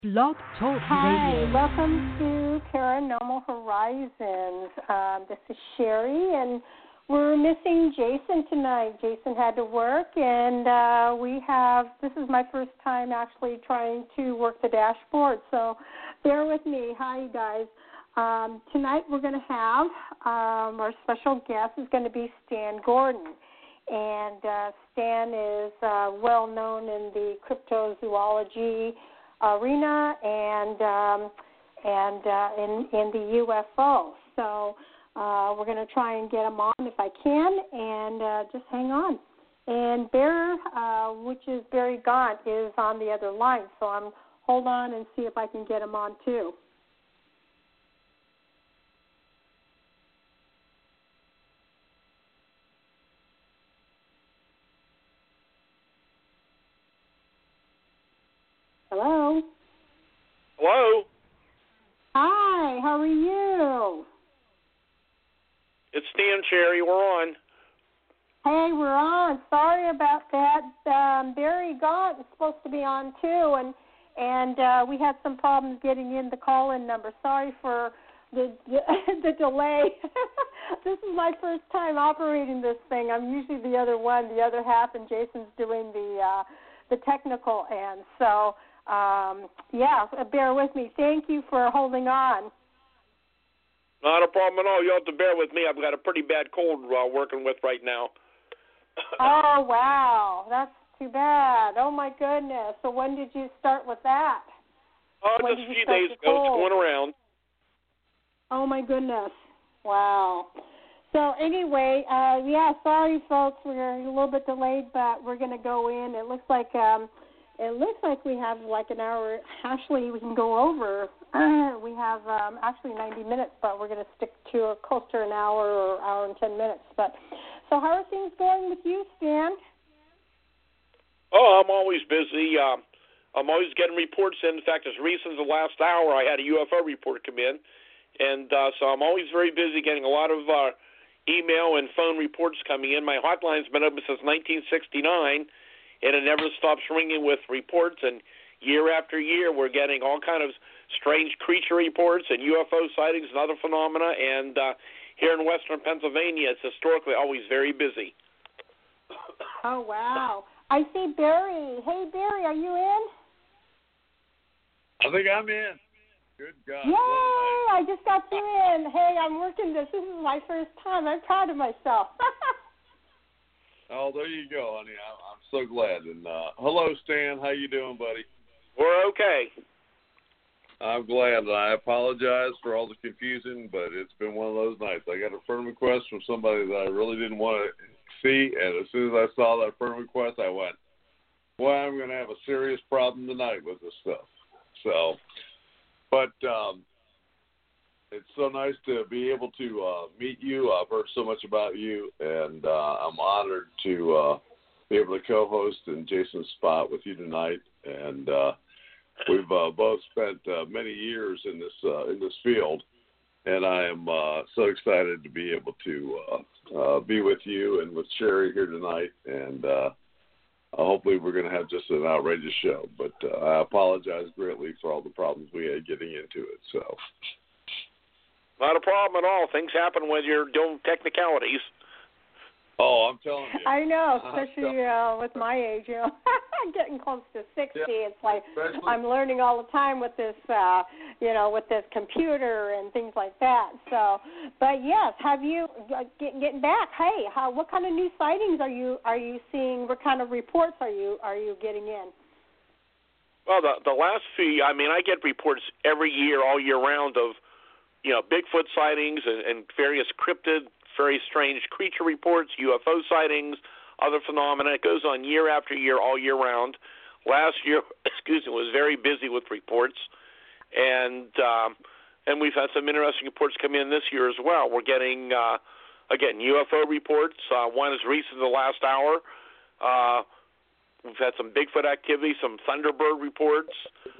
Blog Talk Hi, Radio. welcome to Paranormal Horizons. This is Sherry, and we're missing Jason tonight. Jason had to work, and this is my first time actually trying to work the dashboard, so bear with me. Hi, you guys. Tonight we're going to have our special guest is going to be Stan Gordon. And Stan is well known in the cryptozoology arena and in the UFO. So we're going to try and get him on if I can, and just hang on. And Bear, which is Barry Gaunt, is on the other line. So hold on and see if I can get him on too. Hello. Hello. Hi, how are you? It's Stan, Cherry. We're on. Hey, we're on. Sorry about that. Barry Gaunt is supposed to be on too, and we had some problems getting in the call-in number. Sorry for the delay. This is my first time operating this thing. I'm usually the other half, and Jason's doing the technical end. So. Bear with me. Thank you for holding on. Not a problem at all. You'll have to bear with me. I've got a pretty bad cold working with right now. Oh, wow. That's too bad. Oh, my goodness. So when did you start with that? Just a few days ago. It's going around. Oh, my goodness. Wow. So anyway, sorry, folks. We're a little bit delayed, but we're going to go in. It looks like we have like an hour. Actually, we can go over. We have actually 90 minutes, but we're going to stick to close to an hour or hour and 10 minutes. But so how are things going with you, Stan? Oh, I'm always busy. I'm always getting reports in. In fact, as recent as the last hour, I had a UFO report come in. And so I'm always very busy getting a lot of email and phone reports coming in. My hotline's been open since 1969. And it never stops ringing with reports, and year after year we're getting all kind of strange creature reports and UFO sightings and other phenomena, and here in western Pennsylvania it's historically always very busy. Oh, wow. I see Barry. Hey, Barry, are you in? I think I'm in. Good God. Yay, I just got you in. Hey, I'm working this. This is my first time. I'm proud of myself. Oh, there you go, honey. I'm so glad. And hello, Stan. How you doing, buddy? We're okay. I'm glad. I apologize for all the confusion, but it's been one of those nights. I got a friend request from somebody that I really didn't want to see, and as soon as I saw that friend request, I went, boy, I'm going to have a serious problem tonight with this stuff. So, but it's so nice to be able to meet you. I've heard so much about you, and I'm honored to be able to co-host in Jason's spot with you tonight. And we've both spent many years in this field, and I am so excited to be able to be with you and with Sherry here tonight. And hopefully we're going to have just an outrageous show. But I apologize greatly for all the problems we had getting into it. So. Not a problem at all. Things happen when you're doing technicalities. Oh, I'm telling you. I know, especially with my age. I'm getting close to 60. Yeah, it's like I'm learning all the time with this, with this computer and things like that. So, but yes, have you getting back? Hey, what kind of new sightings are you seeing? What kind of reports are you getting in? Well, the last few, I get reports every year, all year round of. Bigfoot sightings and various cryptid, very strange creature reports, UFO sightings, other phenomena. It goes on year after year, all year round. Last year, was very busy with reports, and we've had some interesting reports come in this year as well. We're getting, again, UFO reports. One as recent as the last hour. We've had some Bigfoot activity, some Thunderbird reports.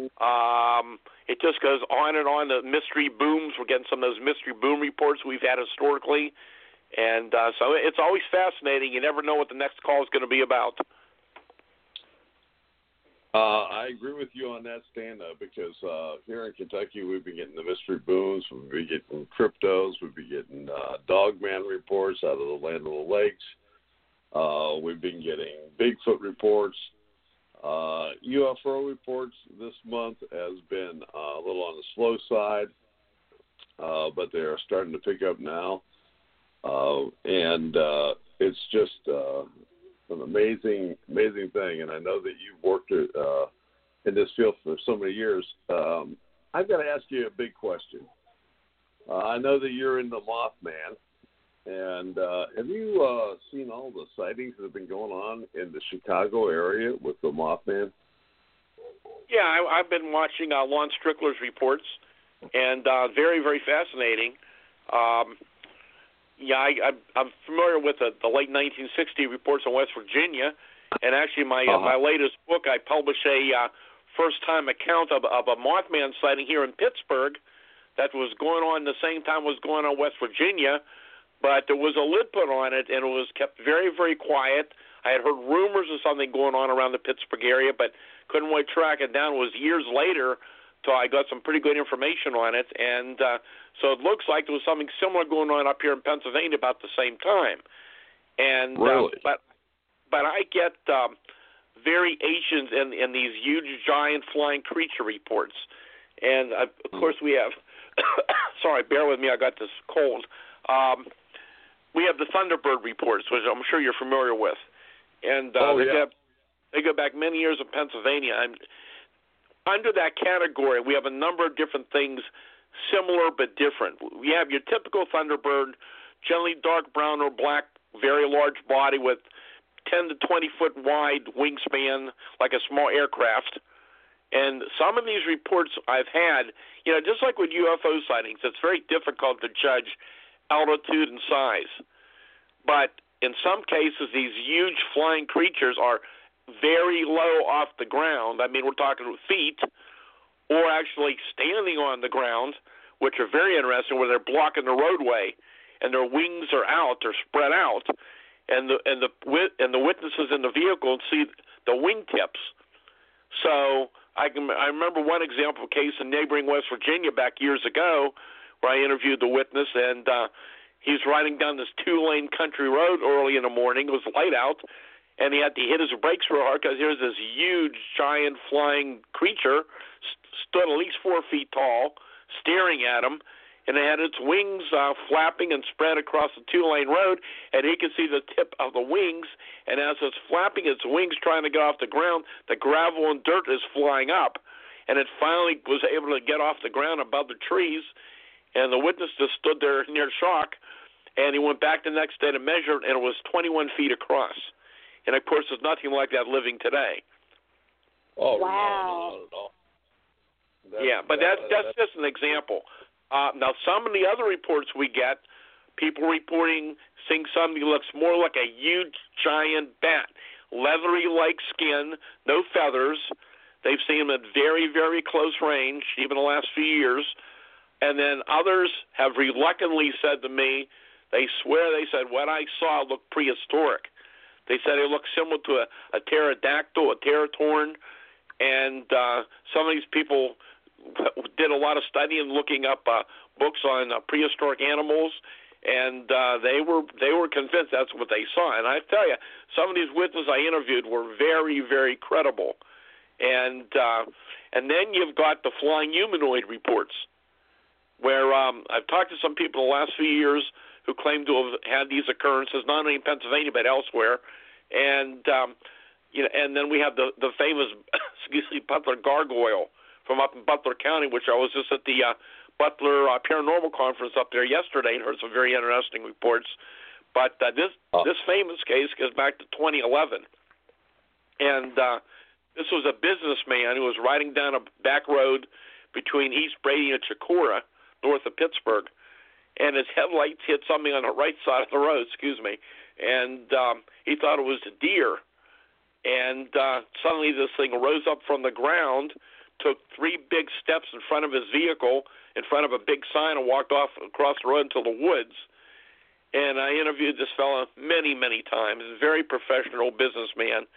It just goes on and on. The mystery booms. We're getting some of those mystery boom reports we've had historically. And so it's always fascinating. You never know what the next call is going to be about. I agree with you on that, Stan, because here in Kentucky, we've been getting the mystery booms, we've been getting cryptos, we've been getting dogman reports out of the land of the lakes. We've been getting Bigfoot reports. UFO reports this month has been a little on the slow side, but they are starting to pick up now. And it's just an amazing thing. And I know that you've worked in this field for so many years. I've got to ask you a big question. I know that you're in the Mothman. And have you seen all the sightings that have been going on in the Chicago area with the Mothman? Yeah, I've been watching Lon Strickler's reports, and very, very fascinating. I'm familiar with the late 1960 reports in West Virginia, and actually my latest book, I published a first-time account of a Mothman sighting here in Pittsburgh that was going on the same time was going on in West Virginia. But there was a lid put on it, and it was kept very, very quiet. I had heard rumors of something going on around the Pittsburgh area, but couldn't really track it down. It was years later till I got some pretty good information on it. And so it looks like there was something similar going on up here in Pennsylvania about the same time. And really? But I get variations in these huge, giant flying creature reports. And, of course, we have – sorry, bear with me. I got this cold. We have the Thunderbird reports, which I'm sure you're familiar with. And they go back many years in Pennsylvania. And under that category, we have a number of different things similar but different. We have your typical Thunderbird, generally dark brown or black, very large body with 10 to 20-foot wide wingspan, like a small aircraft. And some of these reports I've had, just like with UFO sightings, it's very difficult to judge altitude and size. But in some cases, these huge flying creatures are very low off the ground. I mean, we're talking feet, or actually standing on the ground, which are very interesting, where they're blocking the roadway and their wings are out, they're spread out, and the witnesses in the vehicle see the wingtips. So I remember one example case in neighboring West Virginia back years ago, where I interviewed the witness, and he's riding down this 2-lane country road early in the morning. It was light out, and he had to hit his brakes real hard because here's this huge, giant flying creature, stood at least 4 feet tall, staring at him, and it had its wings flapping and spread across the 2-lane road, and he could see the tip of the wings, and as it's flapping its wings trying to get off the ground, the gravel and dirt is flying up, and it finally was able to get off the ground above the trees. And the witness just stood there near shock, and he went back the next day to measure it, and it was 21 feet across. And, of course, there's nothing like that living today. Oh, wow. No, not at all. But that's just an example. Now, some of the other reports we get, people reporting seeing something that looks more like a huge, giant bat, leathery-like skin, no feathers. They've seen them at very, very close range, even the last few years. And then others have reluctantly said to me, they said, what I saw looked prehistoric. They said it looked similar to a pterodactyl, a teratorn, and some of these people did a lot of studying, looking up books on prehistoric animals, and they were convinced that's what they saw. And I tell you, some of these witnesses I interviewed were very, very credible. And then you've got the flying humanoid reports, where I've talked to some people the last few years who claim to have had these occurrences, not only in Pennsylvania but elsewhere. And and then we have the famous Butler gargoyle from up in Butler County, which I was just at the Butler Paranormal Conference up there yesterday and heard some very interesting reports. But this famous case goes back to 2011, and this was a businessman who was riding down a back road between East Brady and Chicora, north of Pittsburgh, and his headlights hit something on the right side of the road, and he thought it was a deer. And suddenly this thing rose up from the ground, took 3 big steps in front of his vehicle, in front of a big sign, and walked off across the road into the woods. And I interviewed this fellow many, many times. He's a very professional businessman.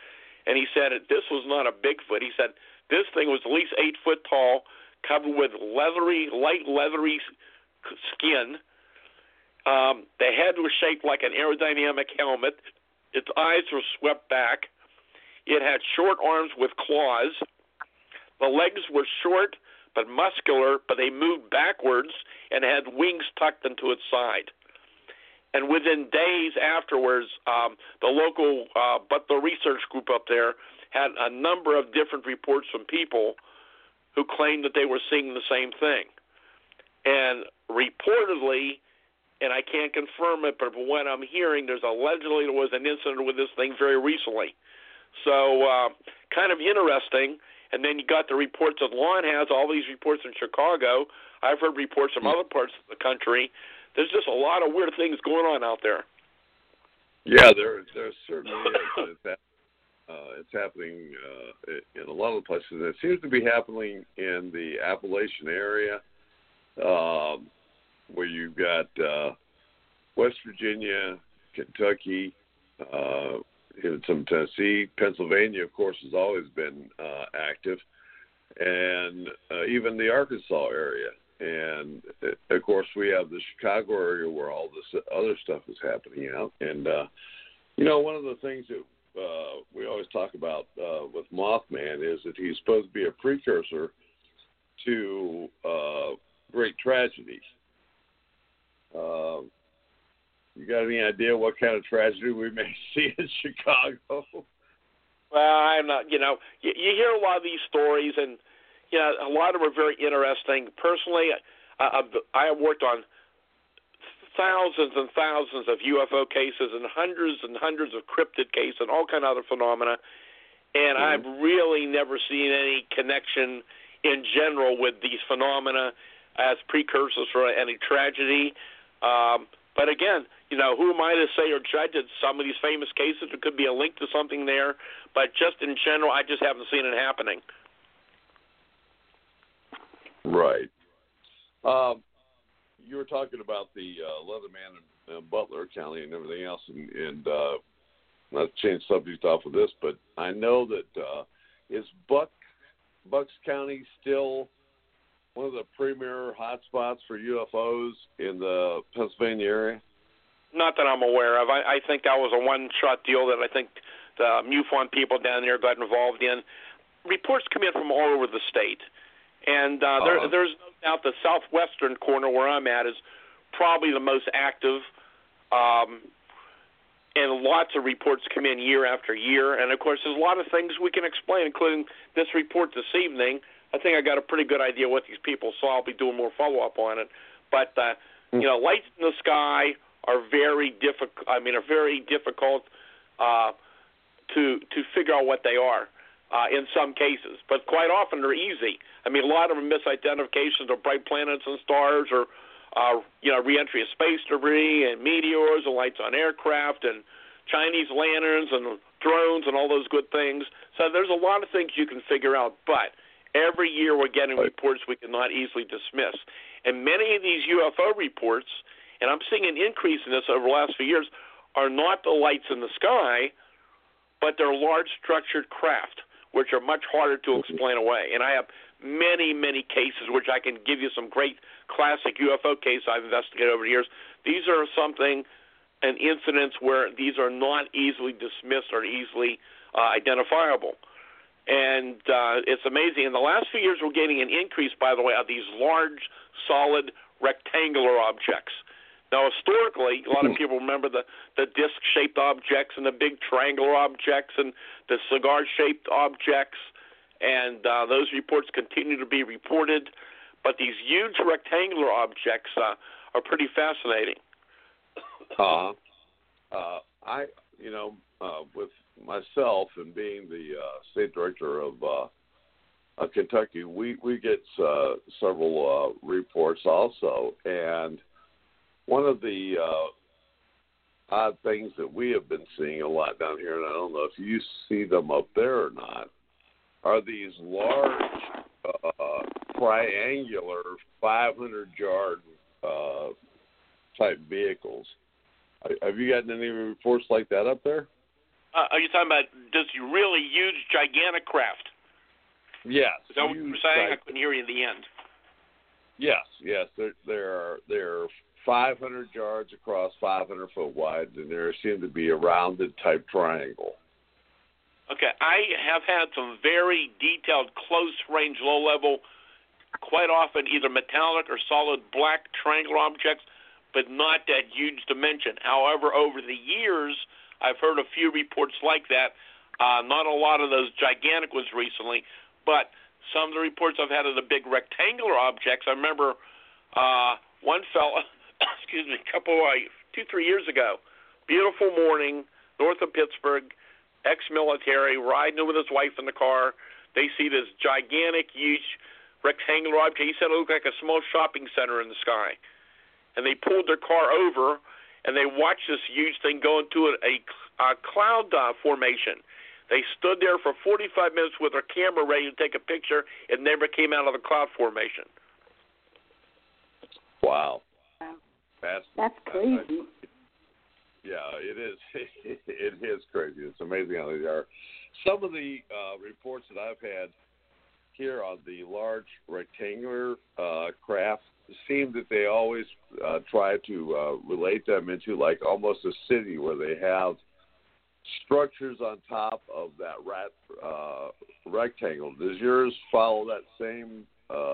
and he said this was not a Bigfoot. He said this thing was at least 8 foot tall, covered with light leathery skin. The head was shaped like an aerodynamic helmet. Its eyes were swept back. It had short arms with claws. The legs were short but muscular, but they moved backwards and had wings tucked into its side. And within days afterwards, the local Butler Research Group up there had a number of different reports from people who claimed that they were seeing the same thing. And reportedly, and I can't confirm it, but from what I'm hearing, allegedly there was an incident with this thing very recently. So kind of interesting. And then you got the reports that Lon has, all these reports in Chicago. I've heard reports from other parts of the country. There's just a lot of weird things going on out there. Yeah, there certainly is. It's happening in a lot of places. It seems to be happening in the Appalachian area, where you've got West Virginia, Kentucky, even some Tennessee. Pennsylvania, of course, has always been active, and even the Arkansas area. And, of course, we have the Chicago area where all this other stuff is happening out. And, one of the things that we always talk about with Mothman is that he's supposed to be a precursor to great tragedies. You got any idea what kind of tragedy we may see in Chicago? Well, I'm not, you hear a lot of these stories, and, a lot of them are very interesting. Personally, I have worked on thousands and thousands of UFO cases and hundreds of cryptid cases and all kind of other phenomena, and I've really never seen any connection in general with these phenomena as precursors for any tragedy. But again, who am I to say or judge at some of these famous cases? There could be a link to something there, but just in general, I just haven't seen it happening. Right. You were talking about the Leatherman in Butler County and everything else, and not to change subject off of this, but I know that is Bucks County still one of the premier hotspots for UFOs in the Pennsylvania area? Not that I'm aware of. I think that was a one-shot deal that I think the MUFON people down there got involved in. Reports come in from all over the state. And there's no doubt the southwestern corner where I'm at is probably the most active, and lots of reports come in year after year. And, of course, there's a lot of things we can explain, including this report this evening. I think I got a pretty good idea what these people saw. I'll be doing more follow-up on it. But, lights in the sky are very difficult. Are very difficult to figure out what they are. In some cases, but quite often they're easy. A lot of them misidentifications of bright planets and stars, or reentry of space debris and meteors and lights on aircraft and Chinese lanterns and drones and all those good things. So there's a lot of things you can figure out, but every year we're getting reports we cannot easily dismiss. And many of these UFO reports, and I'm seeing an increase in this over the last few years, are not the lights in the sky, but they're large structured craft, which are much harder to explain away. And I have many, many cases, which I can give you some great classic UFO cases I've investigated over the years. These are and incidents where these are not easily dismissed or easily identifiable. And it's amazing. In the last few years, we're getting an increase, by the way, of these large, solid, rectangular objects. Now, historically, a lot of people remember the disc-shaped objects and the big triangular objects and the cigar-shaped objects, and those reports continue to be reported. But these huge rectangular objects are pretty fascinating. With myself and being the state director of Kentucky, we get several reports also, and one of the odd things that we have been seeing a lot down here, and I don't know if you see them up there or not, are these large triangular 500-yard type vehicles. Have you gotten any reports like that up there? Are you talking about this really huge, gigantic craft? Yes. Is that what you were saying? I couldn't hear you in the end. Yes. There are 500 yards across, 500 foot wide, and there seemed to be a rounded type triangle. Okay, I have had some very detailed, close-range, low-level, quite often either metallic or solid black triangular objects, but not that huge dimension. However, over the years, I've heard a few reports like that. Not a lot of those gigantic ones recently, but some of the reports I've had of the big rectangular objects. I remember one fella, excuse me, 2-3 years ago, beautiful morning, north of Pittsburgh, ex-military, riding with his wife in the car. They see this gigantic, huge rectangular object. He said it looked like a small shopping center in the sky. And they pulled their car over, and they watched this huge thing go into a cloud formation. They stood there for 45 minutes with their camera ready to take a picture. It never came out of the cloud formation. Wow. That's crazy. Yeah, it is. It is crazy. It's amazing how they are. Some of the reports that I've had here on the large rectangular craft seem that they always try to relate them into like almost a city where they have structures on top of that rectangle. Does yours follow that same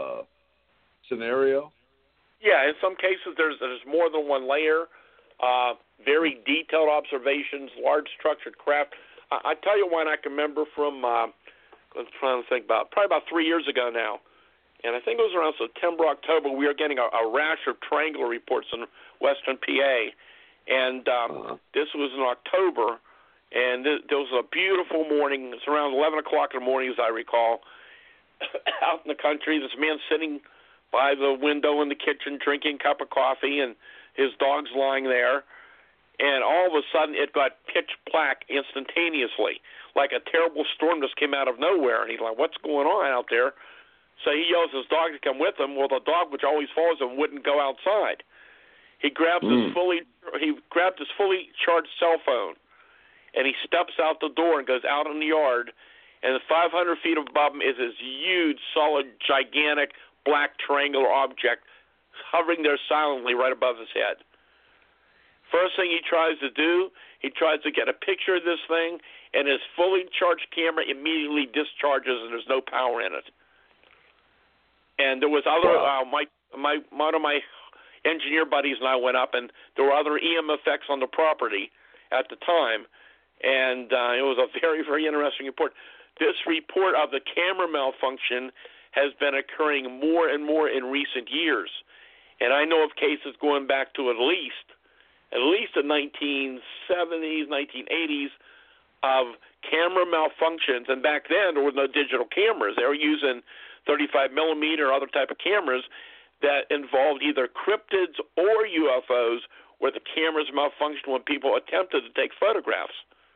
scenario? Yeah, in some cases there's more than one layer. Very detailed observations, large structured craft. I tell you one I can remember from, I'm trying to think probably about 3 years ago now, and I think it was around September, October, we were getting a rash of triangular reports in western PA, and this was in October, and there was a beautiful morning. It's around 11 o'clock in the morning, as I recall, out in the country. This man sitting by the window in the kitchen drinking a cup of coffee, and his dog's lying there. And all of a sudden, it got pitch black instantaneously, like a terrible storm just came out of nowhere. And he's like, "What's going on out there?" So he yells his dog to come with him. Well, the dog, which always follows him, wouldn't go outside. He grabs his fully charged cell phone, and he steps out the door and goes out in the yard. And 500 feet above him is this huge, solid, gigantic black triangular object hovering there silently right above his head. First thing he tries to do, he tries to get a picture of this thing, and his fully charged camera immediately discharges, and there's no power in it. And there was other, one of my engineer buddies and I went up, and there were other EM effects on the property at the time, and it was a very, very interesting report. This report of the camera malfunction has been occurring more and more in recent years, and I know of cases going back to at least the 1970s, 1980s of camera malfunctions. And back then, there were no digital cameras. They were using 35 millimeter or other type of cameras that involved either cryptids or UFOs where the cameras malfunctioned when people attempted to take photographs.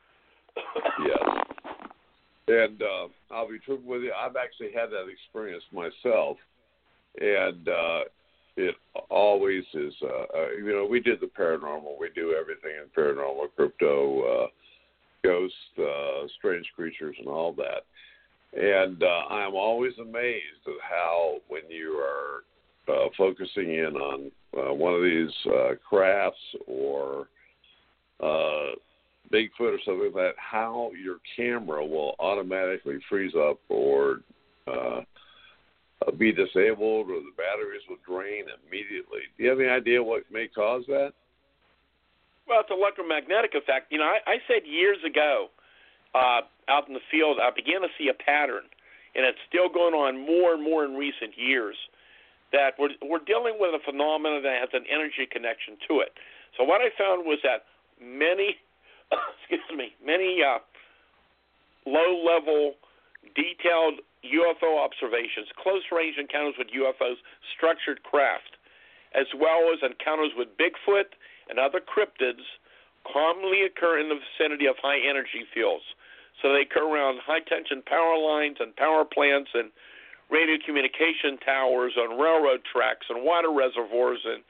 Yes. And I'll be truthful with you, I've actually had that experience myself. And it always is, we did the paranormal. We do everything in paranormal, crypto, ghosts, strange creatures, and all that. And I'm always amazed at how when you are focusing in on one of these crafts or Bigfoot or something like that, how your camera will automatically freeze up or be disabled, or the batteries will drain immediately. Do you have any idea what may cause that? Well, it's electromagnetic effect. I said years ago out in the field, I began to see a pattern, and it's still going on more and more in recent years, that we're dealing with a phenomenon that has an energy connection to it. So what I found was that many low-level, detailed UFO observations, close-range encounters with UFOs, structured craft, as well as encounters with Bigfoot and other cryptids, commonly occur in the vicinity of high-energy fields. So they occur around high-tension power lines and power plants and radio communication towers on railroad tracks and water reservoirs and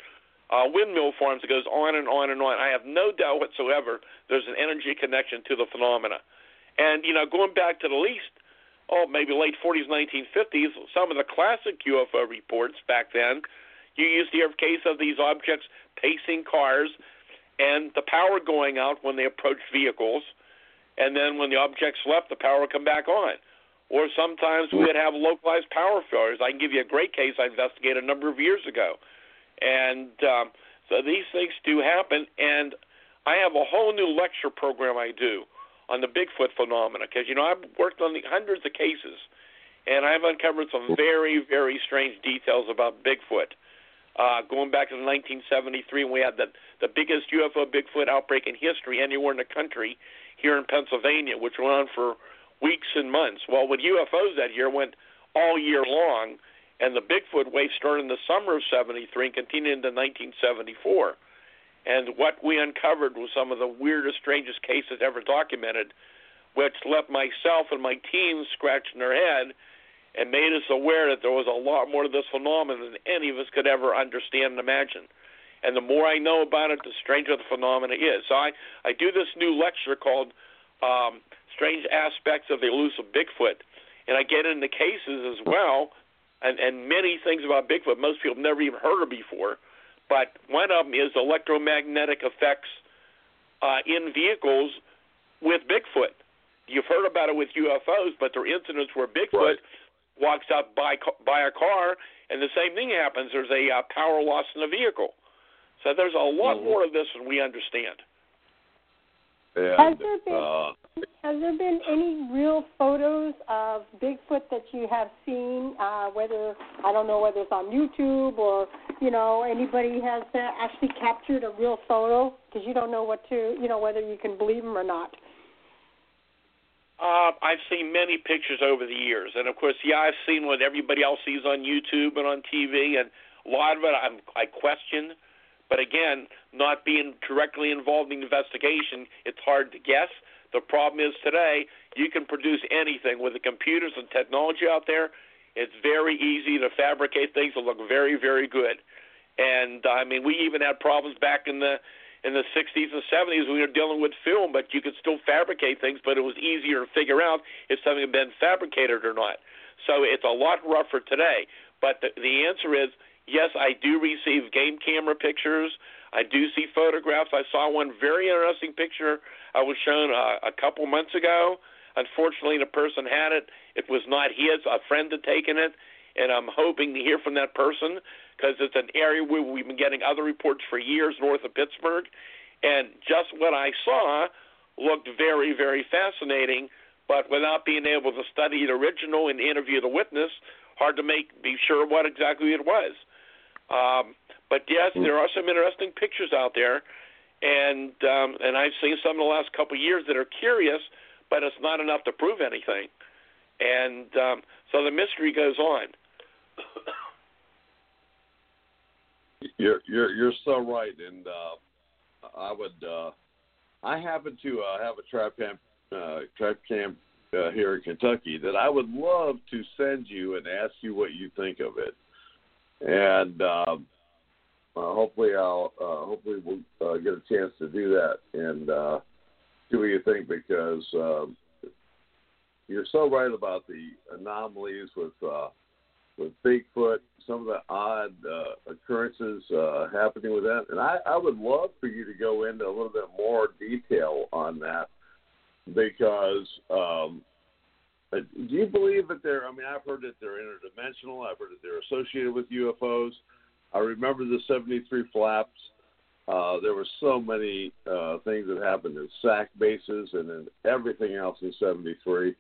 windmill farms. It goes on and on and on. I have no doubt whatsoever there's an energy connection to the phenomena. And, going back to the maybe late 40s, 1950s, some of the classic UFO reports back then, you used to hear a case of these objects pacing cars and the power going out when they approached vehicles, and then when the objects left, the power would come back on. Or sometimes we would have localized power failures. I can give you a great case I investigated a number of years ago. And so these things do happen, and I have a whole new lecture program I do on the Bigfoot phenomena because, I've worked on hundreds of cases, and I've uncovered some very, very strange details about Bigfoot. Going back to 1973 when we had the biggest UFO Bigfoot outbreak in history anywhere in the country here in Pennsylvania, which went on for weeks and months. Well, with UFOs that year went all year long, and the Bigfoot wave started in the summer of 73 and continued into 1974. And what we uncovered was some of the weirdest, strangest cases ever documented, which left myself and my team scratching their head and made us aware that there was a lot more to this phenomenon than any of us could ever understand and imagine. And the more I know about it, the stranger the phenomena is. So I do this new lecture called Strange Aspects of the Elusive Bigfoot, and I get into cases as well, and many things about Bigfoot most people have never even heard of before. But one of them is electromagnetic effects in vehicles with Bigfoot. You've heard about it with UFOs, but there are incidents where Bigfoot walks up by a car, and the same thing happens. There's a power loss in the vehicle. So there's a lot more of this than we understand. And, has there been any real photos of Bigfoot that you have seen? Whether it's on YouTube or anybody has actually captured a real photo, because you don't know whether you can believe them or not. I've seen many pictures over the years, and of course, I've seen what everybody else sees on YouTube and on TV, and a lot of it I question. But again, not being directly involved in the investigation, it's hard to guess. The problem is today, you can produce anything with the computers and technology out there. It's very easy to fabricate things that look very, very good. And we even had problems back in the 60s and 70s. We were dealing with film, but you could still fabricate things, but it was easier to figure out if something had been fabricated or not. So it's a lot rougher today. But the answer is, yes, I do receive game camera pictures. I do see photographs. I saw one very interesting picture I was shown a couple months ago. Unfortunately, the person had it. It was not his. A friend had taken it, and I'm hoping to hear from that person because it's an area where we've been getting other reports for years north of Pittsburgh. And just what I saw looked very, very fascinating, but without being able to study the original and interview the witness, hard to be sure what exactly it was. But yes, there are some interesting pictures out there, and I've seen some in the last couple of years that are curious, but it's not enough to prove anything, and so the mystery goes on. You're so right, and I happen to have a trap camp here in Kentucky that I would love to send you and ask you what you think of it. And hopefully we'll get a chance to do that and see what you think, because you're so right about the anomalies with Bigfoot, some of the odd occurrences happening with that. And I would love for you to go into a little bit more detail on that, because do you believe that I've heard that they're interdimensional. I've heard that they're associated with UFOs. I remember the 73 flaps. There were so many things that happened in SAC bases and in everything else in 73,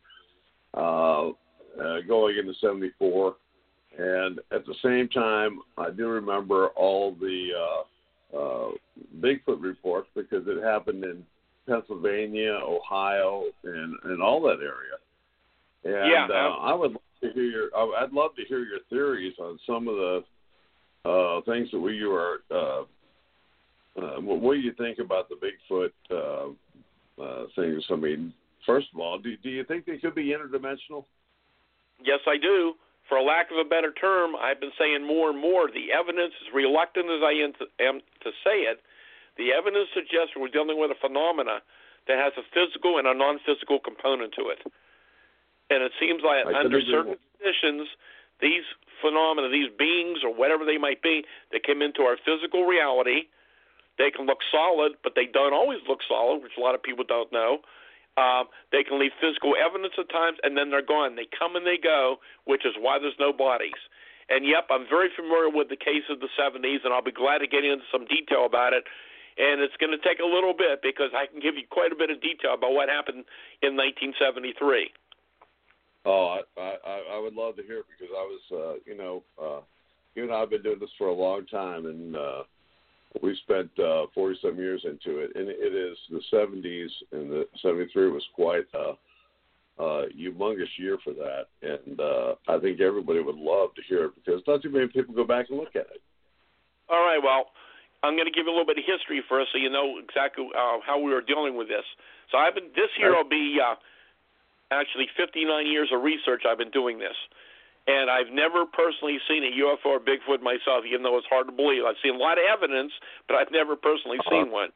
going into 74. And at the same time, I do remember all the Bigfoot reports, because it happened in Pennsylvania, Ohio, and all that area. And I'd love to hear your theories on some of the things that you are. What do you think about the Bigfoot things? I mean, first of all, do you think they could be interdimensional? Yes, I do. for a lack of a better term, I've been saying more and more, the evidence, as reluctant as I am to say it, the evidence suggests we're dealing with a phenomena that has a physical and a non-physical component to it. And it seems like under certain conditions, these phenomena, these beings or whatever they might be, that come into our physical reality, they can look solid, but they don't always look solid, which a lot of people don't know. They can leave physical evidence at times, and then they're gone. They come and they go, which is why there's no bodies. And, yep, I'm very familiar with the case of the 70s, and I'll be glad to get into some detail about it. And it's going to take a little bit because I can give you quite a bit of detail about what happened in 1973. Oh, I would love to hear it because I was, you and I have been doing this for a long time, and we spent 40-some years into it. And it is the 70s, and the 73 was quite a humongous year for that. And I think everybody would love to hear it because not too many people go back and look at it. All right, well, I'm going to give you a little bit of history first so you know exactly how we were dealing with this. So this year will be actually 59 years of research I've been doing this. And I've never personally seen a UFO or Bigfoot myself, even though it's hard to believe. I've seen a lot of evidence, but I've never personally seen one.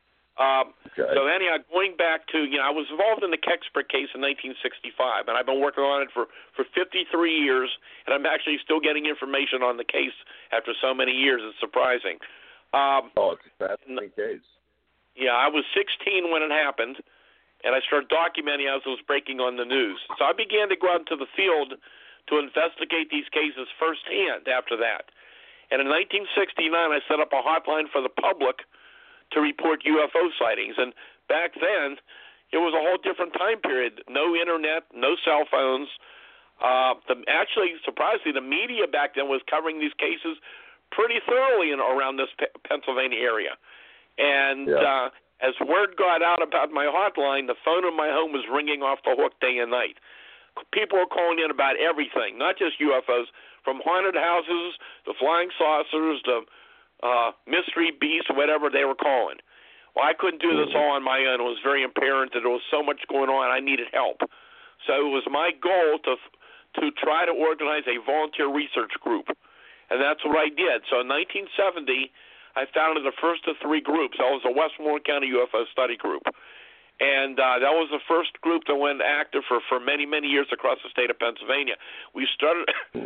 So anyhow, going back to, I was involved in the Kecksburg case in 1965, and I've been working on it for 53 years, and I'm actually still getting information on the case after so many years. It's surprising. It's a fascinating case. Yeah, I was 16 when it happened, and I started documenting as it was breaking on the news. So I began to go out into the field to investigate these cases firsthand after that. And in 1969, I set up a hotline for the public to report UFO sightings. And back then, it was a whole different time period. No internet, no cell phones. Actually, surprisingly, the media back then was covering these cases pretty thoroughly around this Pennsylvania area. And as word got out about my hotline, the phone in my home was ringing off the hook day and night. People were calling in about everything, not just UFOs, from haunted houses to flying saucers to mystery beasts, whatever they were calling. Well, I couldn't do this all on my own. It was very apparent that there was so much going on. I needed help. So it was my goal to try to organize a volunteer research group, and that's what I did. So in 1970, I founded the first of three groups. That was the Westmoreland County UFO Study Group. And that was the first group that went active for many, many years across the state of Pennsylvania. We started,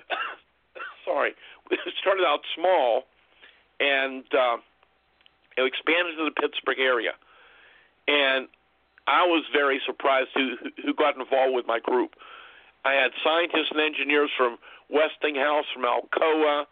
we started out small, and it expanded to the Pittsburgh area. And I was very surprised who got involved with my group. I had scientists and engineers from Westinghouse, from Alcoa,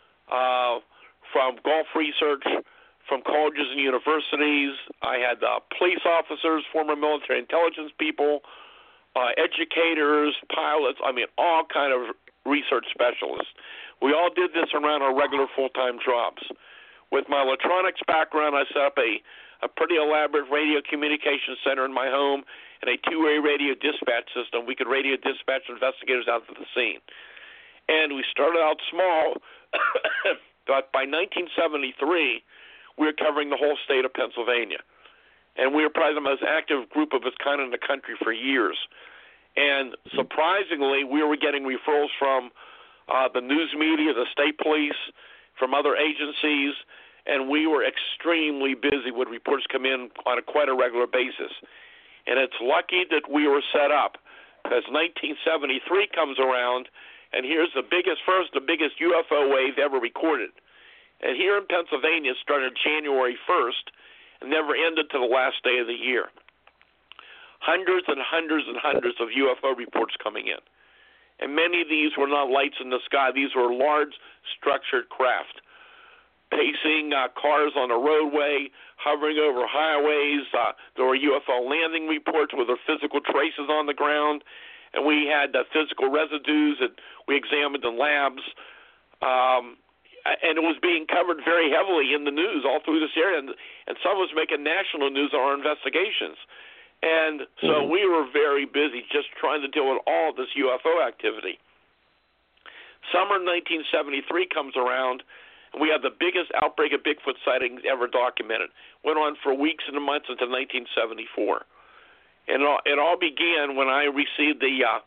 from Gulf Research, from colleges and universities. I had police officers, former military intelligence people, educators, pilots, all kind of research specialists. We all did this around our regular full-time jobs. With my electronics background, I set up a pretty elaborate radio communication center in my home and a two-way radio dispatch system. We could radio dispatch investigators out to the scene. And we started out small, but by 1973, we were covering the whole state of Pennsylvania. And we were probably the most active group of its kind in the country for years. And surprisingly, we were getting referrals from the news media, the state police, from other agencies, and we were extremely busy with reports come in on quite a regular basis. And it's lucky that we were set up, because 1973 comes around, and here's the biggest UFO wave ever recorded. And here in Pennsylvania, it started January 1st and never ended to the last day of the year. Hundreds and hundreds and hundreds of UFO reports coming in. And many of these were not lights in the sky. These were large structured craft, pacing cars on a roadway, hovering over highways. There were UFO landing reports with their physical traces on the ground. And we had physical residues that we examined in labs. And it was being covered very heavily in the news all through this area, and some was making national news on our investigations. And so we were very busy just trying to deal with all this UFO activity. Summer 1973 comes around, and we have the biggest outbreak of Bigfoot sightings ever documented. Went on for weeks and months until 1974. And it all began when I received the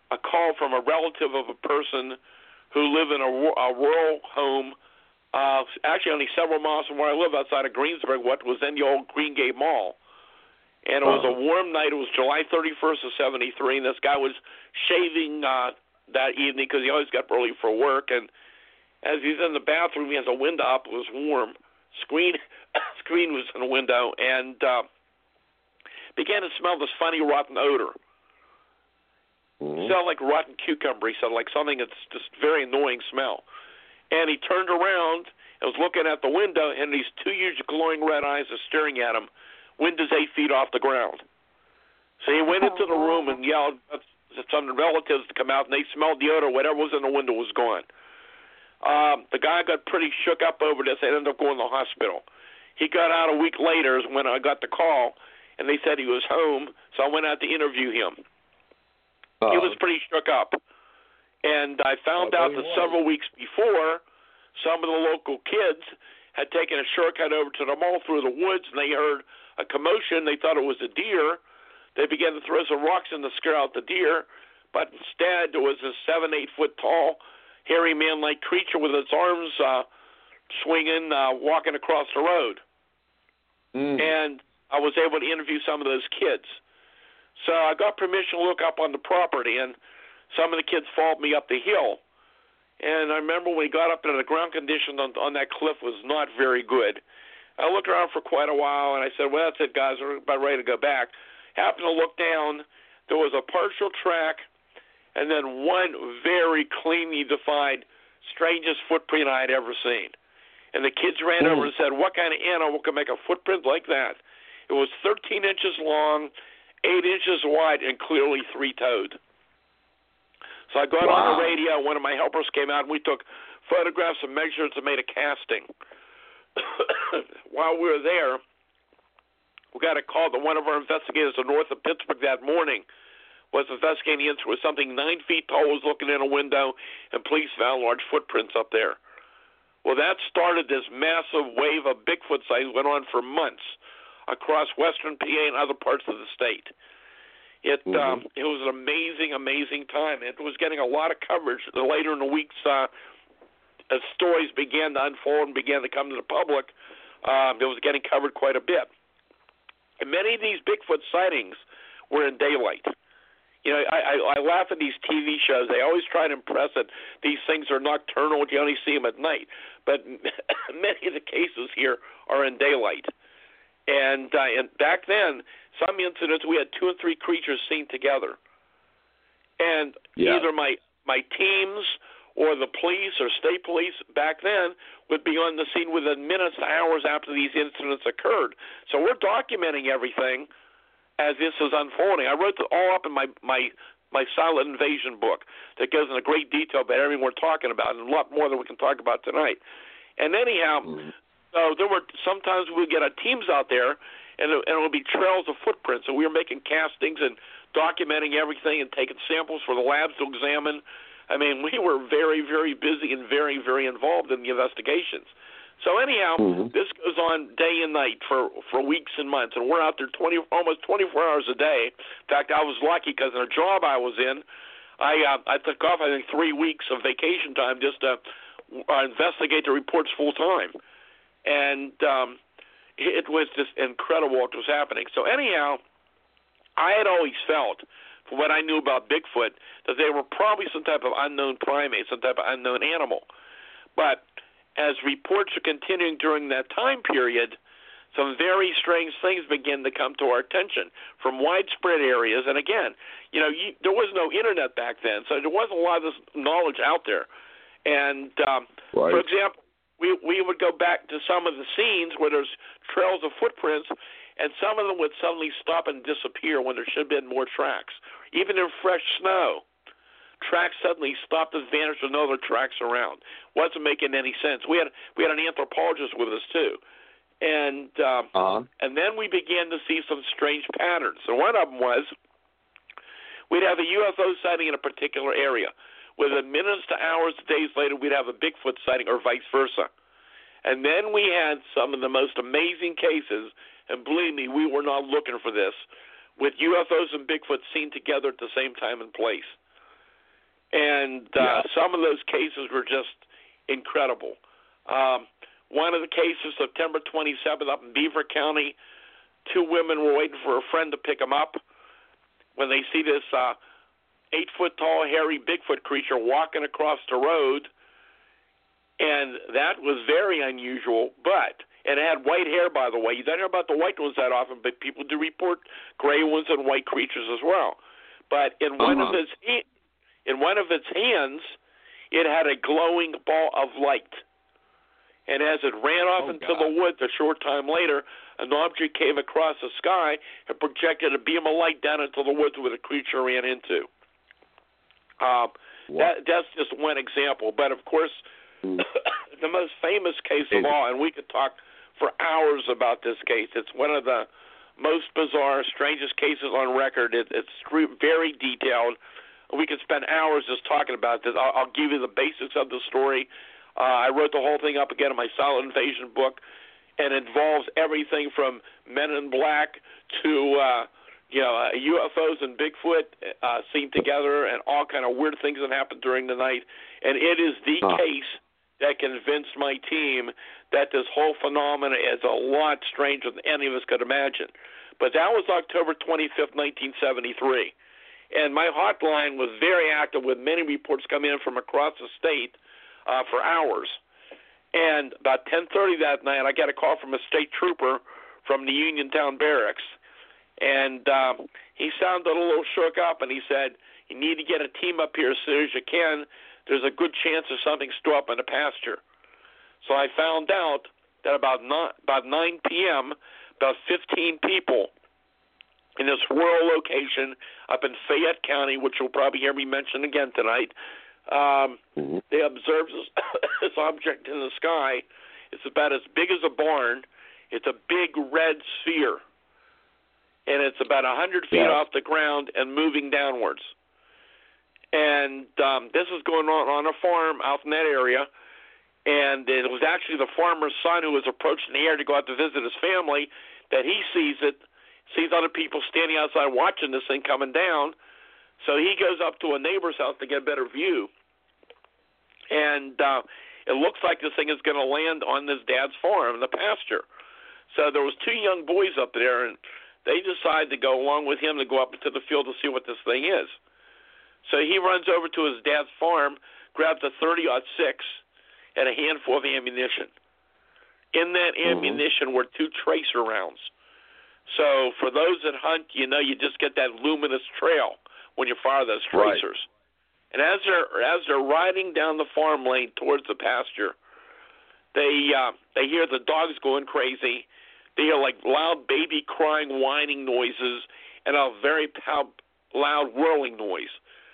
a call from a relative of a person who lived in a rural home, actually only several miles from where I live, outside of Greensburg, what was then the old Green Gate Mall. And it was a warm night. It was July 31st of 73, and this guy was shaving that evening because he always got early for work. And as he's in the bathroom, he has a window up. It was warm. Screen was in the window, and began to smell this funny rotten odor. It smelled like rotten cucumber. He said, like something that's just very annoying smell. And he turned around and was looking at the window, and these two huge glowing red eyes are staring at him. Windows 8 feet off the ground. So he went into the room and yelled at some relatives to come out, and they smelled the odor. Whatever was in the window was gone. The guy got pretty shook up over this. They ended up going to the hospital. He got out a week later is when I got the call, and they said he was home, so I went out to interview him. He was pretty shook up. And I found out that several weeks before, some of the local kids had taken a shortcut over to the mall through the woods, and they heard a commotion. They thought it was a deer. They began to throw some rocks in to scare out the deer, but instead there was a 7-8 foot tall, hairy man-like creature with its arms swinging, walking across the road. And I was able to interview some of those kids. So I got permission to look up on the property, and some of the kids followed me up the hill. And I remember when we got up there, the ground condition on that cliff was not very good. I looked around for quite a while, and I said, well, that's it, guys. We're about ready to go back. Happened to look down. There was a partial track and then one very cleanly defined, strangest footprint I had ever seen. And the kids ran over and said, what kind of animal can make a footprint like that? It was 13 inches long, 8 inches wide, and clearly three-toed. So I got on the radio. One of my helpers came out, and we took photographs and measurements and made a casting. While we were there, we got a call that one of our investigators north of Pittsburgh that morning was investigating the incident with something 9 feet tall was looking in a window, and police found large footprints up there. Well, that started this massive wave of Bigfoot sightings, went on for months across western PA and other parts of the state. It was an amazing, amazing time. It was getting a lot of coverage. Later in the weeks, as stories began to unfold and began to come to the public, it was getting covered quite a bit. And many of these Bigfoot sightings were in daylight. You know, I laugh at these TV shows. They always try to impress that these things are nocturnal, you only see them at night. But many of the cases here are in daylight. And back then, some incidents, we had 2 and 3 creatures seen together. And either my teams or the police or state police back then would be on the scene within minutes to hours after these incidents occurred. So we're documenting everything as this is unfolding. I wrote it all up in my Silent Invasion book that goes into great detail about everything we're talking about, and a lot more than we can talk about tonight. And anyhow, so there were sometimes we would get our teams out there, and it would be trails of footprints. So we were making castings and documenting everything and taking samples for the labs to examine. I mean, we were very, very busy and very, very involved in the investigations. So anyhow, this goes on day and night for weeks and months, and we're out there almost 24 hours a day. In fact, I was lucky because in a job I was in, I took off, I think, 3 weeks of vacation time just to investigate the reports full time. And it was just incredible what was happening. So anyhow, I had always felt, from what I knew about Bigfoot, that they were probably some type of unknown primate, some type of unknown animal. But as reports are continuing during that time period, some very strange things begin to come to our attention from widespread areas. And again, you know, there was no internet back then, so there wasn't a lot of this knowledge out there. And, for example, we would go back to some of the scenes where there's trails of footprints, and some of them would suddenly stop and disappear when there should have been more tracks. Even in fresh snow, tracks suddenly stopped and vanished with no other tracks around. Wasn't making any sense. We had an anthropologist with us too, and then we began to see some strange patterns. And one of them was we'd have a UFO sighting in a particular area. Within minutes to hours, days later, we'd have a Bigfoot sighting, or vice versa. And then we had some of the most amazing cases, and believe me, we were not looking for this, with UFOs and Bigfoot seen together at the same time and place. And some of those cases were just incredible. One of the cases, September 27th, up in Beaver County, 2 women were waiting for a friend to pick them up when they see this 8-foot-tall, hairy Bigfoot creature walking across the road, and that was very unusual, and it had white hair, by the way. You don't hear about the white ones that often, but people do report gray ones and white creatures as well. But in one of its hands, it had a glowing ball of light. And as it ran off into the woods a short time later, an object came across the sky and projected a beam of light down into the woods where the creature ran into. That's just one example. But, of course, the most famous case of all, and we could talk for hours about this case. It's one of the most bizarre, strangest cases on record. It's very detailed. We could spend hours just talking about this. I'll give you the basics of the story. I wrote the whole thing up again in my Silent Invasion book, and it involves everything from Men in Black to UFOs and Bigfoot seen together, and all kind of weird things that happened during the night. And it is the case that convinced my team that this whole phenomenon is a lot stranger than any of us could imagine. But that was October 25th, 1973. And my hotline was very active with many reports coming in from across the state for hours. And about 10:30 that night, I got a call from a state trooper from the Uniontown Barracks. And he sounded a little shook up, and he said, "You need to get a team up here as soon as you can. There's a good chance of something still up in the pasture." So I found out that about 9 p.m., about 15 people in this rural location up in Fayette County, which you'll probably hear me mention again tonight, they observed this object in the sky. It's about as big as a barn. It's a big red sphere, and it's about 100 feet off the ground and moving downwards. And this is going on a farm out in that area, and it was actually the farmer's son who was approaching the air to go out to visit his family that he sees it, sees other people standing outside watching this thing coming down. So he goes up to a neighbor's house to get a better view, and it looks like this thing is going to land on this dad's farm in the pasture. So there was 2 young boys up there, and they decide to go along with him to go up into the field to see what this thing is. So he runs over to his dad's farm, grabs a .30-06 and a handful of ammunition. In that ammunition were 2 tracer rounds. So for those that hunt, you just get that luminous trail when you fire those tracers. Right. And as they're riding down the farm lane towards the pasture, they hear the dogs going crazy. They hear like loud baby crying, whining noises, and a very loud whirling noise.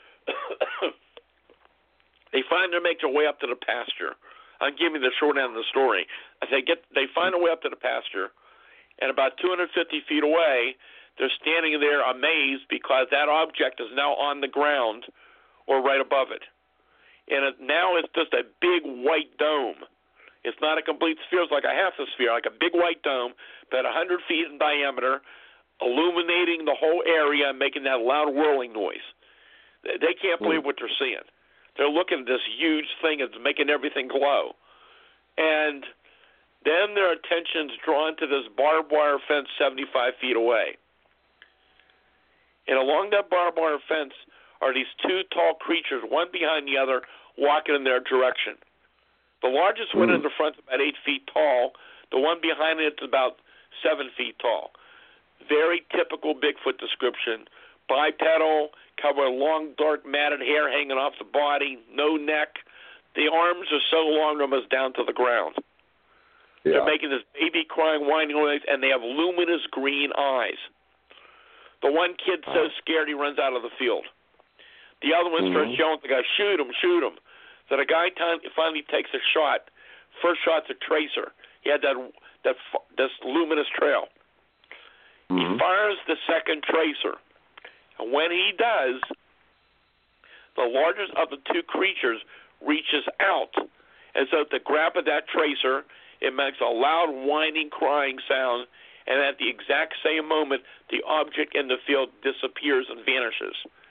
They finally make their way up to the pasture. I'll give you the short end of the story. They find their way up to the pasture, and about 250 feet away, they're standing there amazed because that object is now on the ground or right above it. And now it's just a big white dome. It's not a complete sphere. It's like a half a sphere, like a big white dome, about 100 feet in diameter, illuminating the whole area and making that loud whirling noise. They can't believe what they're seeing. They're looking at this huge thing that's making everything glow. And then their attention's drawn to this barbed wire fence 75 feet away. And along that barbed wire fence are these 2 tall creatures, one behind the other, walking in their direction. The largest one in the front is about 8 feet tall. The one behind it is about 7 feet tall. Very typical Bigfoot description. Bipedal, covered with long, dark, matted hair hanging off the body, no neck. The arms are so long they're almost down to the ground. Yeah. They're making this baby crying, whining noise, and they have luminous green eyes. The one kid's so scared he runs out of the field. The other one starts yelling at the guy, "Shoot him, shoot him." So the guy finally takes a shot. First shot's a tracer. He had this luminous trail. He fires the second tracer. And when he does, the largest of the 2 creatures reaches out. And so at the grab of that tracer, it makes a loud whining, crying sound. And at the exact same moment, the object in the field disappears and vanishes.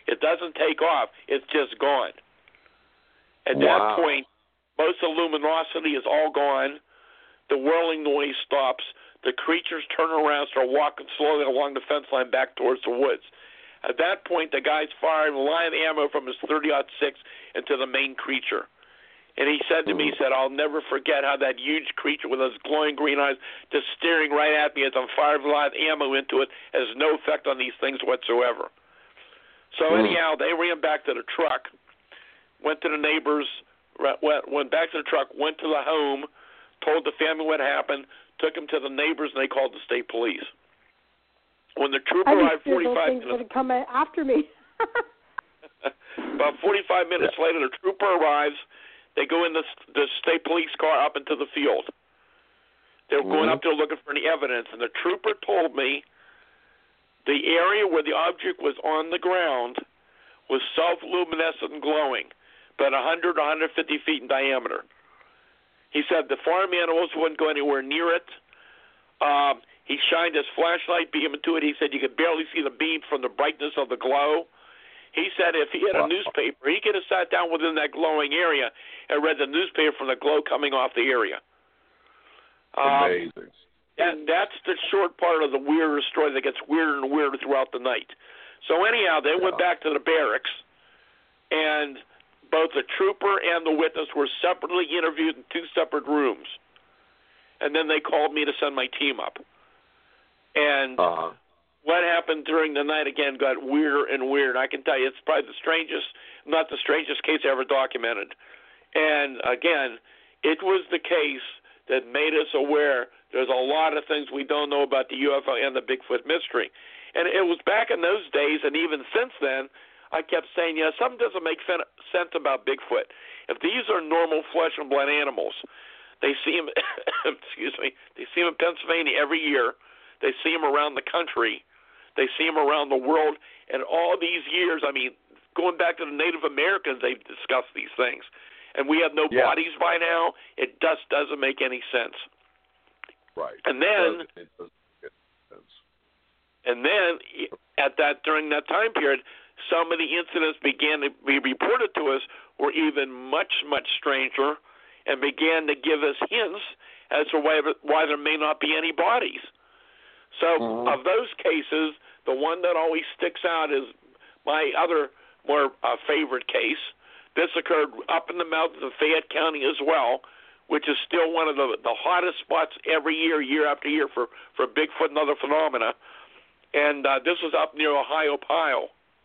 It doesn't take off. It's just gone. At Wow. that point, most of the luminosity is all gone. The whirling noise stops. The creatures turn around, start walking slowly along the fence line back towards the woods. At that point, the guy's firing live ammo from his .30-06 into the main creature. And he said to me, he said, I'll never forget how that huge creature with those glowing green eyes just staring right at me as I'm firing live ammo into it has no effect on these things whatsoever. So anyhow, they ran back to the truck, went to the neighbors, went back to the truck, went to the home, told the family what happened, took them to the neighbors, and they called the state police. When the trooper arrived 45 minutes... would come after me. About 45 minutes later, the trooper arrives. They go in the state police car up into the field. They were going up there looking for any evidence, and the trooper told me the area where the object was on the ground was self-luminescent and glowing, about 100 or 150 feet in diameter. He said the farm animals wouldn't go anywhere near it. He shined his flashlight beam into it. He said you could barely see the beam from the brightness of the glow. He said if he had a newspaper, he could have sat down within that glowing area and read the newspaper from the glow coming off the area. Amazing. And that's the short part of the weirder story that gets weirder and weirder throughout the night. So anyhow, they went back to the barracks, and both the trooper and the witness were separately interviewed in two separate rooms. And then they called me to send my team up. And what happened during the night, again, got weirder and weirder. I can tell you it's probably the strangest, not the strangest case ever documented. And, again, it was the case that made us aware there's a lot of things we don't know about the UFO and the Bigfoot mystery. And it was back in those days, and even since then, I kept saying, something doesn't make sense about Bigfoot. If these are normal flesh and blood animals, they see them, they see them in Pennsylvania every year. They see them around the country. They see them around the world. And all these years, I mean, going back to the Native Americans, they've discussed these things. And we have no bodies by now. It just doesn't make any sense. Right. And then, it doesn't make sense. And then during that time period, some of the incidents began to be reported to us were even much, much stranger and began to give us hints as to why there may not be any bodies. So of those cases, the one that always sticks out is my other more favorite case. This occurred up in the mountains of Fayette County as well, which is still one of the hottest spots every year, year after year, for Bigfoot and other phenomena. And this was up near Ohio Pile.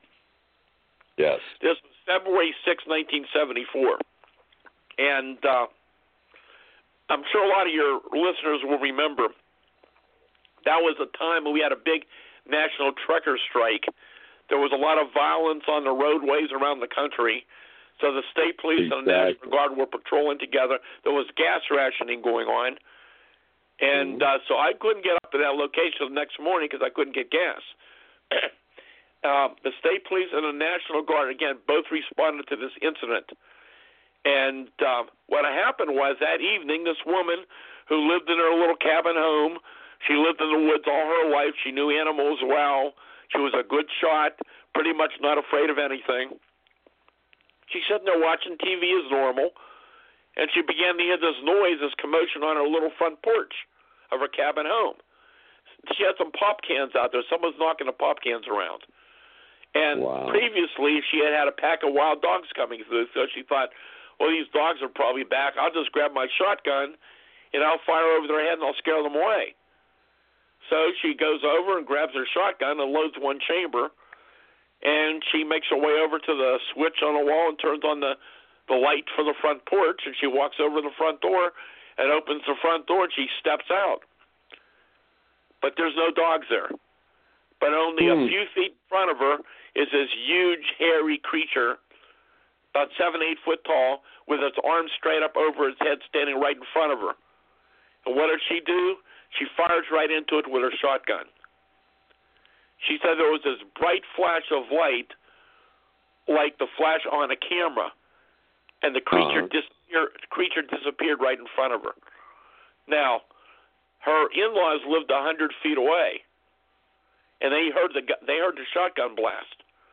Yes. This was February 6, 1974. And I'm sure a lot of your listeners will remember that was a time when we had a big national trucker strike. There was a lot of violence on the roadways around the country. So the state police and the National Guard were patrolling together. There was gas rationing going on. And so I couldn't get up to that location the next morning because I couldn't get gas. The state police and the National Guard, again, both responded to this incident. And what happened was that evening, this woman who lived in her little cabin home, she lived in the woods all her life. She knew animals well. She was a good shot, pretty much not afraid of anything. She sat there watching TV as normal, and she began to hear this noise, this commotion on her little front porch of her cabin home. She had some pop cans out there. Someone's knocking the pop cans around. And previously, she had a pack of wild dogs coming through, so she thought, well, these dogs are probably back. I'll just grab my shotgun, and I'll fire over their head, and I'll scare them away. So she goes over and grabs her shotgun and loads one chamber, and she makes her way over to the switch on the wall and turns on the light for the front porch, and she walks over to the front door and opens the front door, and she steps out. But there's no dogs there. But only a few feet in front of her is this huge, hairy creature, about 7-8 foot tall, with its arms straight up over its head, standing right in front of her. And what did she do? She fires right into it with her shotgun. She said there was this bright flash of light, like the flash on a camera, and the creature disappeared right in front of her. Now, her in-laws lived 100 feet away, and they heard the shotgun blast.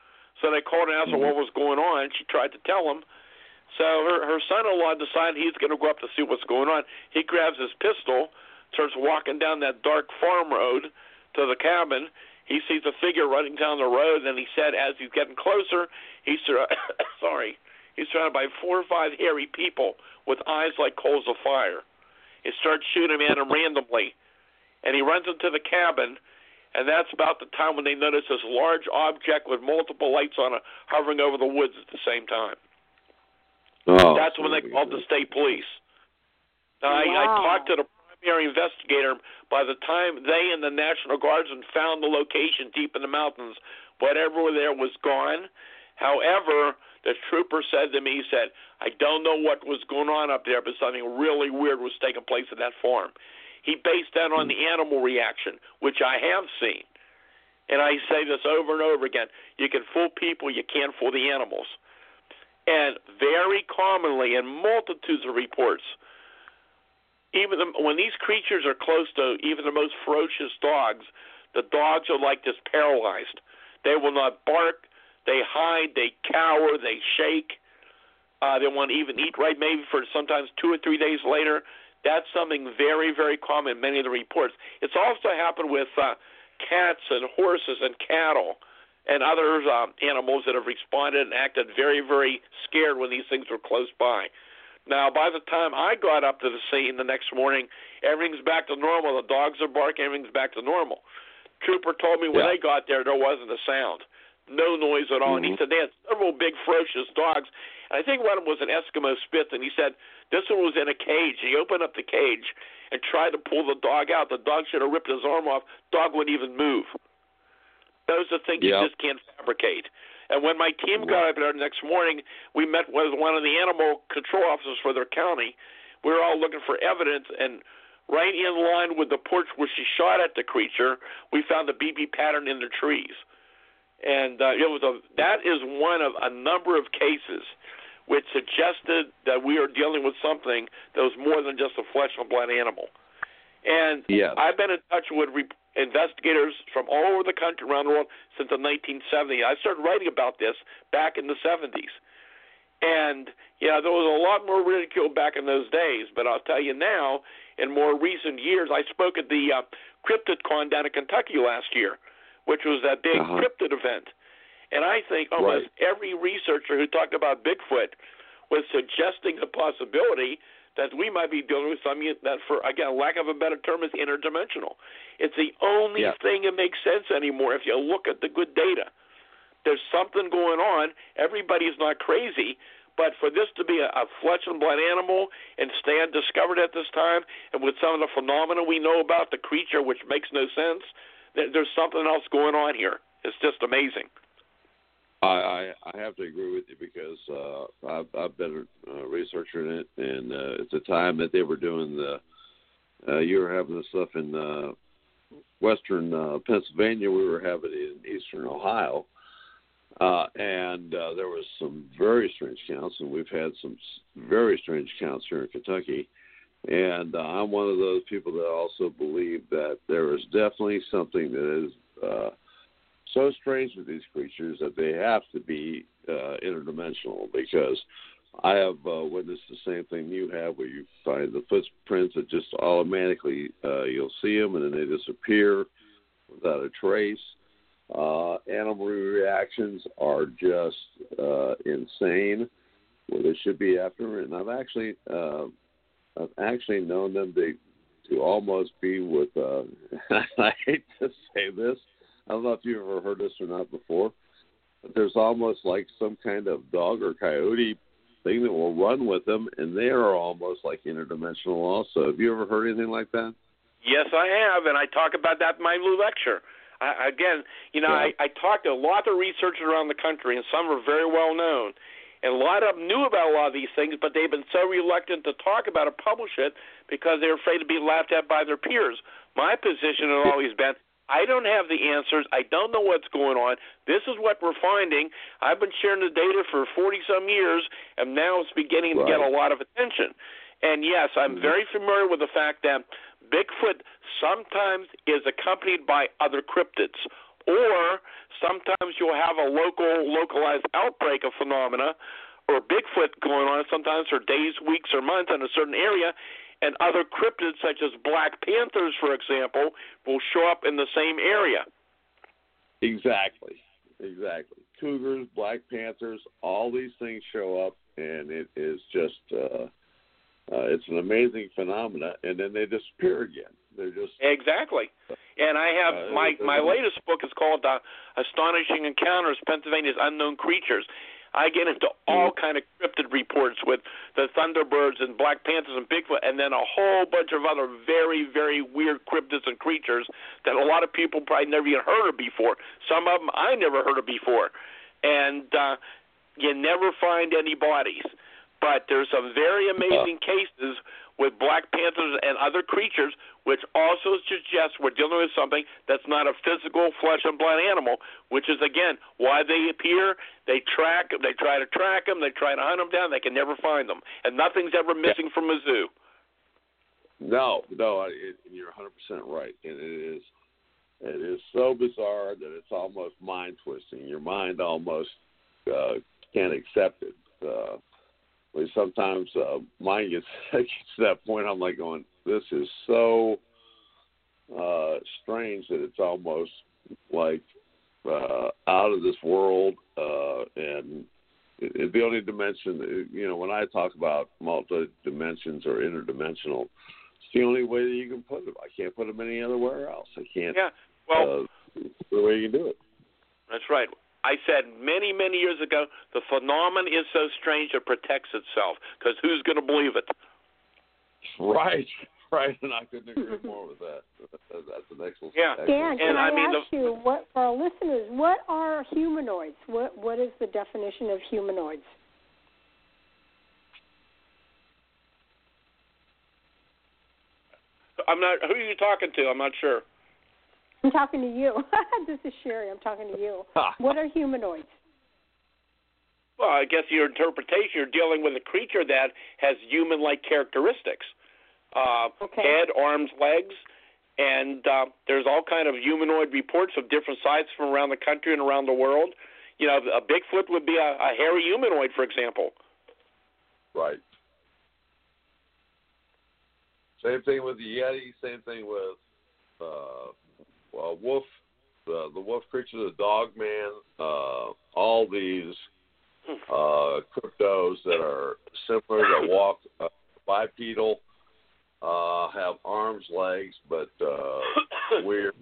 So they called and asked her what was going on. She tried to tell them. So her son-in-law decided he's going to go up to see what's going on. He grabs his pistol, starts walking down that dark farm road to the cabin. He sees a figure running down the road, and he said as he's getting closer, he's surrounded by 4 or 5 hairy people with eyes like coals of fire. He starts shooting at him randomly, and he runs into the cabin, and that's about the time when they notice this large object with multiple lights on it hovering over the woods at the same time. Oh, that's when they called the state police. Now, I talked to the primary investigator. By the time they and the National Guardsmen found the location deep in the mountains, whatever there was gone. However, the trooper said to me, he said, I don't know what was going on up there, but something really weird was taking place at that farm. He based that on the animal reaction, which I have seen. And I say this over and over again. You can fool people, you can't fool the animals. And very commonly, in multitudes of reports, when these creatures are close to even the most ferocious dogs, the dogs are like this paralyzed. They will not bark. They hide. They cower. They shake. They won't even eat right maybe for sometimes 2 or 3 days later. That's something very, very common in many of the reports. It's also happened with cats and horses and cattle and other animals that have responded and acted very, very scared when these things were close by. Now, by the time I got up to the scene the next morning, everything's back to normal. The dogs are barking. Everything's back to normal. Trooper told me when they got there wasn't a sound, no noise at all. And he said they had several big, ferocious dogs. And I think one of them was an Eskimo Spitz, and he said this one was in a cage. He opened up the cage and tried to pull the dog out. The dog should have ripped his arm off. Dog wouldn't even move. Those are things you just can't fabricate. And when my team got up there the next morning, we met with one of the animal control officers for their county. We were all looking for evidence, and right in line with the porch where she shot at the creature, we found the BB pattern in the trees. And that is one of a number of cases which suggested that we are dealing with something that was more than just a flesh and blood animal. And I've been in touch with investigators from all over the country, around the world, since the 1970s. I started writing about this back in the 70s. And, there was a lot more ridicule back in those days. But I'll tell you now, in more recent years, I spoke at the CryptidCon down in Kentucky last year, which was that big cryptid event. And I think almost every researcher who talked about Bigfoot was suggesting the possibility that we might be dealing with something that, for, again, lack of a better term, is interdimensional. It's the only thing that makes sense anymore if you look at the good data. There's something going on. Everybody's not crazy, but for this to be a flesh and blood animal and stay undiscovered at this time, and with some of the phenomena we know about the creature, which makes no sense, there's something else going on here. It's just amazing. I have to agree with you because I've been a researcher in it, and at the time that they were doing you were having the stuff in western Pennsylvania, we were having it in eastern Ohio, and there was some very strange counts, and we've had some very strange counts here in Kentucky. And I'm one of those people that also believe that there is definitely something that is so strange with these creatures that they have to be interdimensional, because I have witnessed the same thing you have, where you find the footprints that just automatically you'll see them and then they disappear without a trace. Animal reactions are just insane, where they should be after. And I've actually known them to almost be with. I hate to say this. I don't know if you've ever heard this or not before, but there's almost like some kind of dog or coyote thing that will run with them, and they are almost like interdimensional also. Have you ever heard anything like that? Yes, I have, and I talk about that in my new lecture. I talked to a lot of researchers around the country, and some are very well known. And a lot of them knew about a lot of these things, but they've been so reluctant to talk about it, publish it, because they're afraid to be laughed at by their peers. My position has always been, I don't have the answers. I don't know what's going on. This is what we're finding. I've been sharing the data for 40-some years, and now it's beginning to get a lot of attention. And, yes, I'm very familiar with the fact that Bigfoot sometimes is accompanied by other cryptids. Or sometimes you'll have a localized outbreak of phenomena or Bigfoot going on sometimes for days, weeks, or months in a certain area, and other cryptids such as black panthers, for example, will show up in the same area. Exactly. Cougars, black panthers, all these things show up, and it is just it's an amazing phenomena, and then they disappear again. They're just exactly. And I have my latest book is called Astonishing Encounters: Pennsylvania's Unknown Creatures. I get into all kind of cryptid reports with the Thunderbirds and Black Panthers and Bigfoot, and then a whole bunch of other very, very weird cryptids and creatures that a lot of people probably never even heard of before. Some of them I never heard of before. And you never find any bodies. But there's some very amazing cases with Black Panthers and other creatures, which also suggests we're dealing with something that's not a physical flesh and blood animal, which is, again, why they appear. They try to track them, they try to hunt them down, they can never find them. And nothing's ever missing from a zoo. No, you're 100% right. And it is so bizarre that it's almost mind-twisting. Your mind almost can't accept it. Sometimes mine gets to that point. I'm like going, this is so strange that it's almost like out of this world. And the only dimension, when I talk about multi-dimensions or interdimensional, it's the only way that you can put them. I can't put them anywhere else. I can't. Yeah. Well, the way you can do it. That's right. I said many, many years ago, the phenomenon is so strange it protects itself, because who's going to believe it? Right, and I couldn't agree more with that. That's an excellent. Yeah. Dan, can I ask you, what for our listeners, what are humanoids? What is the definition of humanoids? I'm not. Who are you talking to? I'm not sure. I'm talking to you. This is Sherry. I'm talking to you. What are humanoids? Well, I guess your interpretation, you're dealing with a creature that has human-like characteristics. Head, arms, legs, and there's all kind of humanoid reports of different sites from around the country and around the world. A Bigfoot would be a hairy humanoid, for example. Right. Same thing with the Yeti, same thing with wolf, the wolf creature, the dog man, all these cryptos that are similar, that walk bipedal, have arms, legs, but weird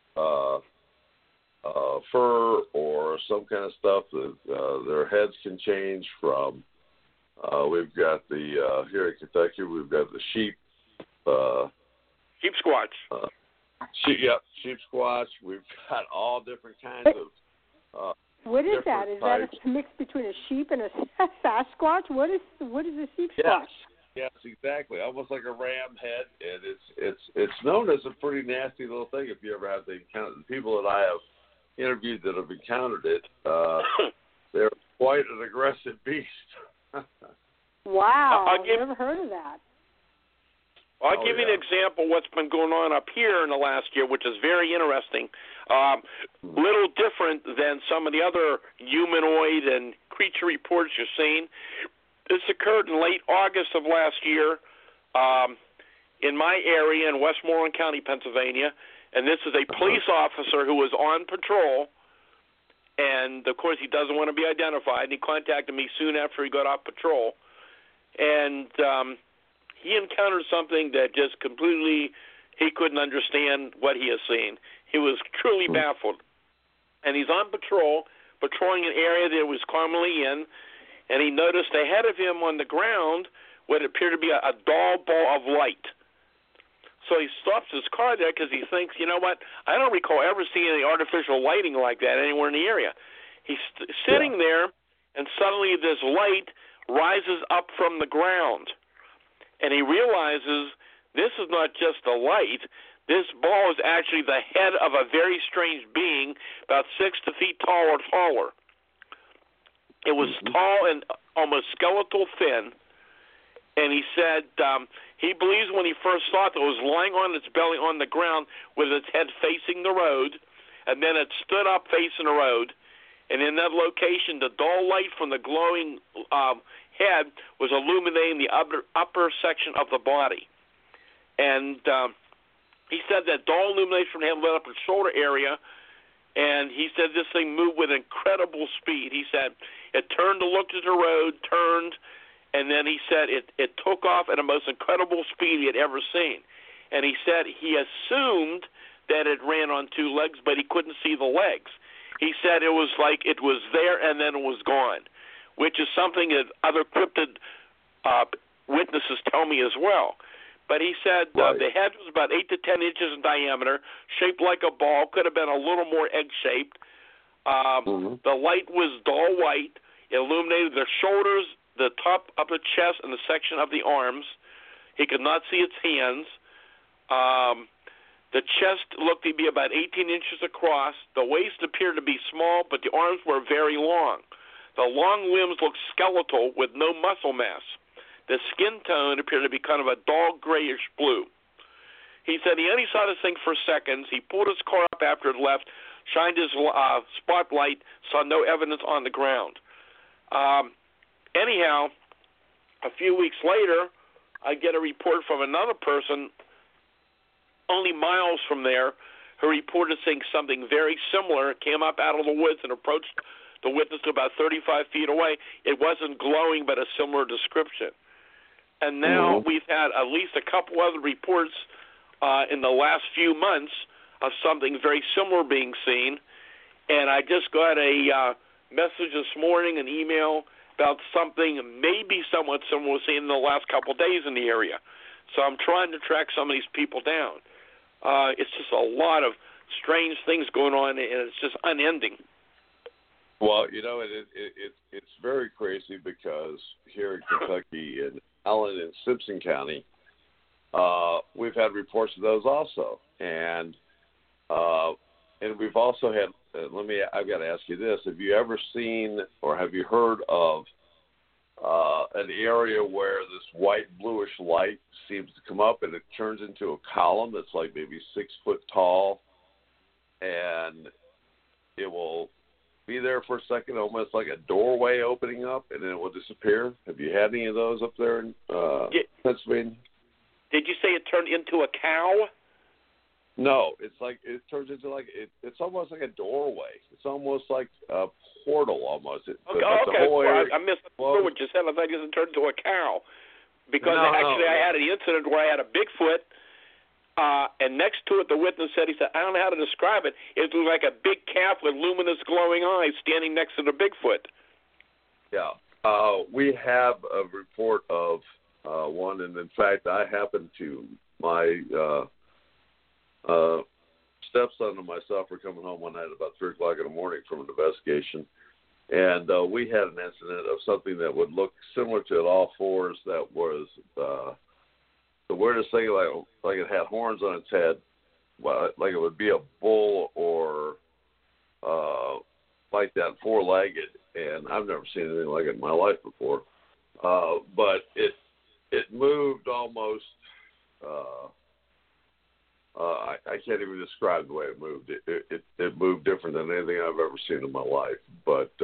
fur or some kind of stuff that their heads can change from. We've got here in Kentucky, we've got the sheep. Sheep squatch. Sheep squatch. We've got all different kinds of. What is that? Is that a mix between a sheep and a Sasquatch? What is a sheep squatch? Yes, exactly. Almost like a ram head, and it's known as a pretty nasty little thing. If you ever have to encounter the people that I have interviewed that have encountered it, they're quite an aggressive beast. Wow, I've never heard of that. I'll give you an example of what's been going on up here in the last year, which is very interesting. Little different than some of the other humanoid and creature reports you've seen. This occurred in late August of last year in my area in Westmoreland County, Pennsylvania. And this is a police officer who was on patrol. And, of course, he doesn't want to be identified. And he contacted me soon after he got off patrol. And he encountered something that just completely, he couldn't understand what he has seen. He was truly baffled. And he's on patrol, patrolling an area that he was commonly in, and he noticed ahead of him on the ground what appeared to be a dull ball of light. So he stops his car there because he thinks, you know what, I don't recall ever seeing any artificial lighting like that anywhere in the area. He's sitting there, and suddenly this light rises up from the ground. And he realizes this is not just a light. This ball is actually the head of a very strange being, about 6 feet tall or taller. It was tall and almost skeletal thin. And he said he believes when he first saw it, it was lying on its belly on the ground with its head facing the road. and then it stood up facing the road. And in that location, the dull light from the glowing head was illuminating the upper section of the body. And he said that dull illumination from the head lit up his shoulder area, and he said this thing moved with incredible speed. He said it turned to look at the road, turned, and then he said it took off at the most incredible speed he had ever seen. And he said he assumed that it ran on two legs, but he couldn't see the legs. He said it was like it was there and then it was gone, which is something that other cryptid witnesses tell me as well. But he said the head was about 8 to 10 inches in diameter, shaped like a ball, could have been a little more egg-shaped. The light was dull white. It illuminated the shoulders, the top of the chest, and the section of the arms. He could not see its hands. The chest looked to be about 18 inches across. The waist appeared to be small, but the arms were very long. The long limbs looked skeletal with no muscle mass. The skin tone appeared to be kind of a dull grayish blue. He said he only saw this thing for seconds. He pulled his car up after it left, shined his spotlight, saw no evidence on the ground. Anyhow, a few weeks later, I get a report from another person only miles from there who reported seeing something very similar, came up out of the woods and approached the witness about 35 feet away. It wasn't glowing, but a similar description. And now we've had at least a couple other reports in the last few months of something very similar being seen. And I just got a message this morning, an email, about something maybe somewhat similar seen in the last couple of days in the area. So I'm trying to track some of these people down. It's just a lot of strange things going on, and it's just unending. Well, you know, it's very crazy because here in Kentucky, in Allen and Simpson County, we've had reports of those also, and we've also had. I've got to ask you this: have you ever seen or have you heard of an area where this white bluish light seems to come up and it turns into a column that's like maybe 6 foot tall, and it will be there for a second, almost like a doorway opening up, and then it will disappear? Have you had any of those up there in Pennsylvania? Did you say it turned into a cow? No, it's like it turns into like it's almost like a doorway. It's almost like a portal almost. Okay. I missed what you said. I thought it turned into a cow because I had an incident where I had a Bigfoot, and next to it, the witness said, I don't know how to describe it. It looked like a big calf with luminous glowing eyes standing next to the Bigfoot. Yeah, we have a report of one, and in fact, I happened to my stepson and myself were coming home one night about 3 o'clock in the morning from an investigation, and we had an incident of something that would look similar to it, all fours, that was the weirdest thing, like it had horns on its head, like it would be a bull or like that, four-legged, and I've never seen anything like it in my life before. But it moved almost. I can't even describe the way it moved. It moved different than anything I've ever seen in my life. But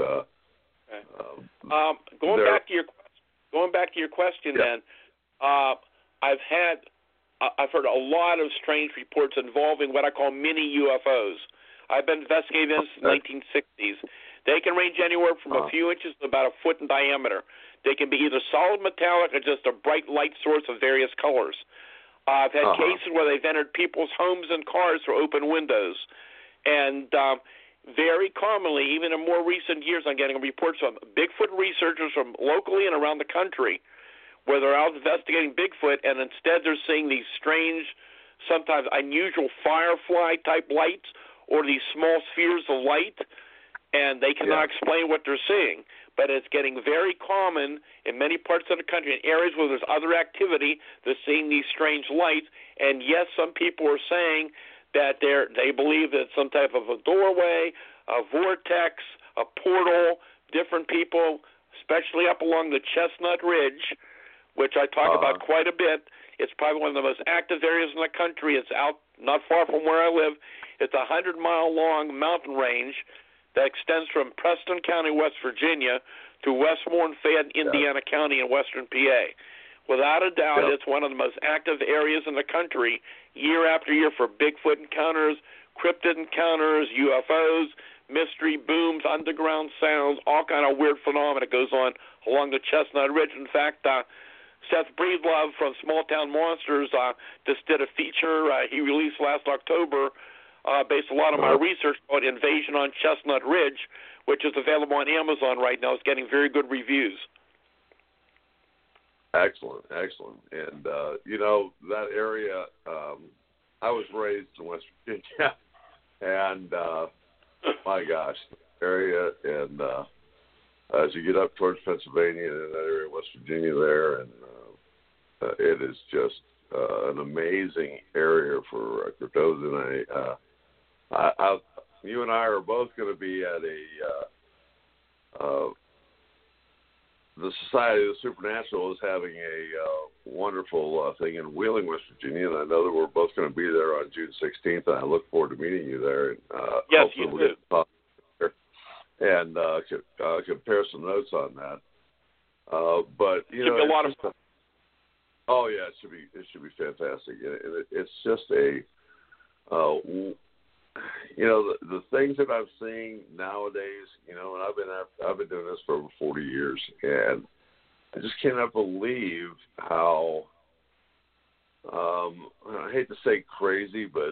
going back to your question, then I've heard a lot of strange reports involving what I call mini UFOs. I've been investigating this since the 1960s. They can range anywhere from a few inches to about a foot in diameter. They can be either solid metallic or just a bright light source of various colors. I've had cases where they've entered people's homes and cars through open windows. And very commonly, even in more recent years, I'm getting reports from Bigfoot researchers from locally and around the country where they're out investigating Bigfoot, and instead they're seeing these strange, sometimes unusual firefly-type lights or these small spheres of light, and they cannot explain what they're seeing. But it's getting very common in many parts of the country, in areas where there's other activity, they're seeing these strange lights. And yes, some people are saying that they believe that it's some type of a doorway, a vortex, a portal. Different people, especially up along the Chestnut Ridge, which I talk about quite a bit. It's probably one of the most active areas in the country. It's out not far from where I live. It's a 100-mile-long mountain range that extends from Preston County, West Virginia, to Westmoreland, Fayette, Indiana County in western PA. Without a doubt, it's one of the most active areas in the country year after year for Bigfoot encounters, cryptid encounters, UFOs, mystery booms, underground sounds, all kind of weird phenomena goes on along the Chestnut Ridge. In fact, Seth Breedlove from Small Town Monsters just did a feature he released last October based a lot on my research on Invasion on Chestnut Ridge, which is available on Amazon right now. It's getting very good reviews. Excellent. And, that area, I was raised in West Virginia, and my gosh, area, and as you get up towards Pennsylvania and that area of West Virginia there, and it is just an amazing area for cryptozoans. And you and I are both going to be at the Society of the Supernatural is having a wonderful thing in Wheeling, West Virginia, and I know that we're both going to be there on June 16th, and I look forward to meeting you there. And, yes, you we'll do. get to talk there and compare some notes on that. But it should be a lot of fun. Oh yeah, it should be fantastic. It's just the things that I'm seeing nowadays, and I've been doing this for over 40 years, and I just cannot believe how I hate to say crazy, but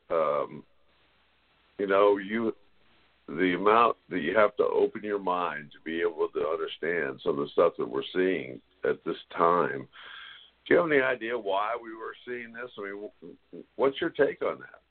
the amount that you have to open your mind to be able to understand some of the stuff that we're seeing at this time. Do you have any idea why we were seeing this? I mean, what's your take on that?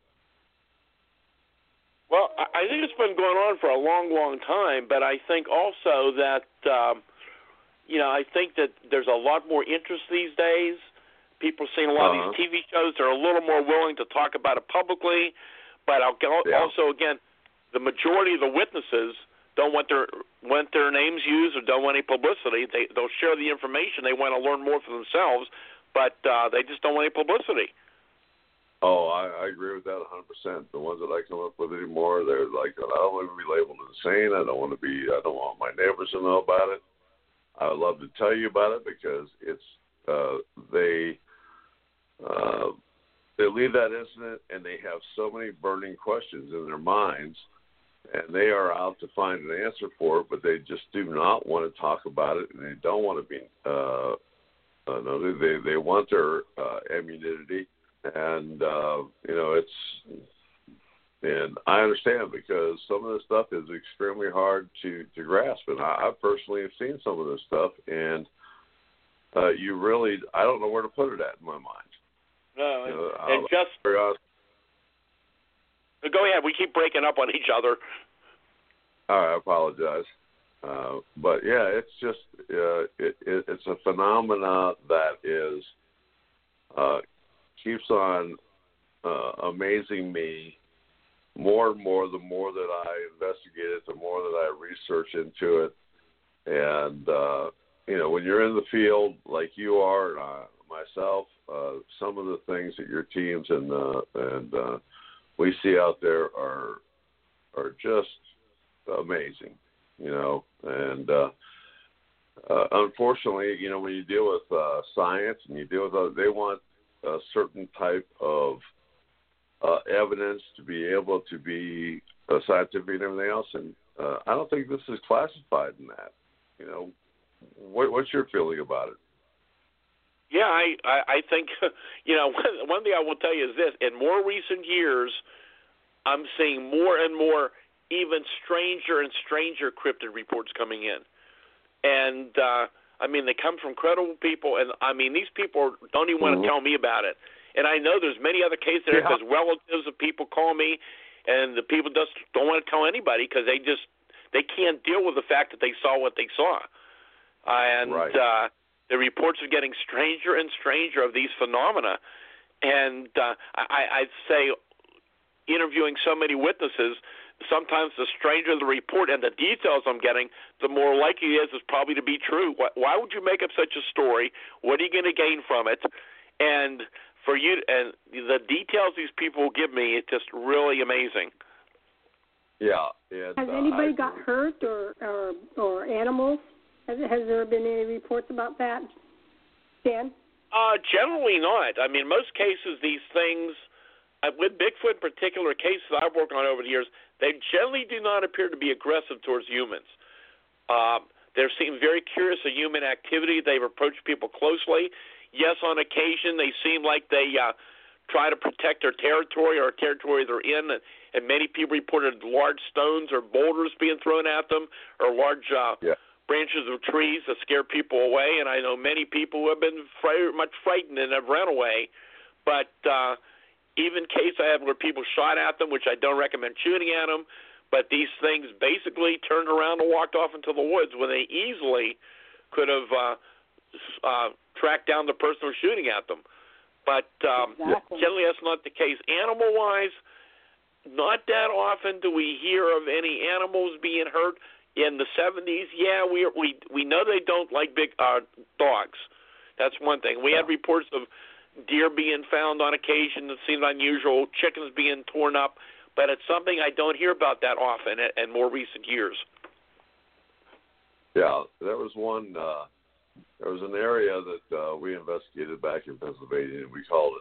Well, I think it's been going on for a long, long time, but I think also that, I think that there's a lot more interest these days. People are seeing a lot of these TV shows. They're a little more willing to talk about it publicly, but also, again, the majority of the witnesses don't want their names used or don't want any publicity. They'll share the information. They want to learn more for themselves, but they just don't want any publicity. Oh, I agree with that 100%. The ones that I come up with anymore, they're like, I don't want to be labeled insane. I don't want my neighbors to know about it. I would love to tell you about it because it's they leave that incident and they have so many burning questions in their minds, and they are out to find an answer for it, but they just do not want to talk about it, and they don't want to be. They want their immunity. And and I understand because some of this stuff is extremely hard to grasp, and I personally have seen some of this stuff, and I don't know where to put it at in my mind. No, and just go ahead. We keep breaking up on each other. I apologize, but yeah, it's just it's a phenomena that is. Keeps on amazing me more and more the more that I investigate it, the more that I research into it. And, when you're in the field like you are and myself, some of the things that your teams and we see out there are just amazing, and unfortunately, when you deal with science and you deal with they want a certain type of evidence to be able to be scientific and everything else, and I don't think this is classified in that. What's your feeling about it? Yeah, I think one thing I will tell you is this: in more recent years, I'm seeing more and more even stranger and stranger cryptid reports coming in, and they come from credible people, and these people don't even want to tell me about it. And I know there's many other cases there because relatives of people call me, and the people just don't want to tell anybody because they can't deal with the fact that they saw what they saw. The reports are getting stranger and stranger of these phenomena. And I'd say interviewing so many witnesses, sometimes the stranger the report and the details I'm getting, the more likely it is probably to be true. Why would you make up such a story? What are you going to gain from it? and for you, and the details these people give me, it's just really amazing. Yeah. Has anybody got hurt or animals? Has there been any reports about that, Dan? Generally not. I mean, most cases, these things, with Bigfoot in particular cases I've worked on over the years, they generally do not appear to be aggressive towards humans. They seem very curious of human activity. They've approached people closely. Yes, on occasion, they seem like they try to protect their territory or territory they're in, and many people reported large stones or boulders being thrown at them or large branches of trees that scare people away. And I know many people who have been much frightened and have run away. But even case I have where people shot at them, which I don't recommend shooting at them, but these things basically turned around and walked off into the woods when they easily could have tracked down the person who was shooting at them. But generally that's not the case. Animal-wise, not that often do we hear of any animals being hurt. In the 70s, yeah, we know they don't like big dogs. That's one thing. We had reports of deer being found on occasion that seemed unusual, chickens being torn up, but it's something I don't hear about that often in more recent years. Yeah, there was one. There was an area that we investigated back in Pennsylvania, and we called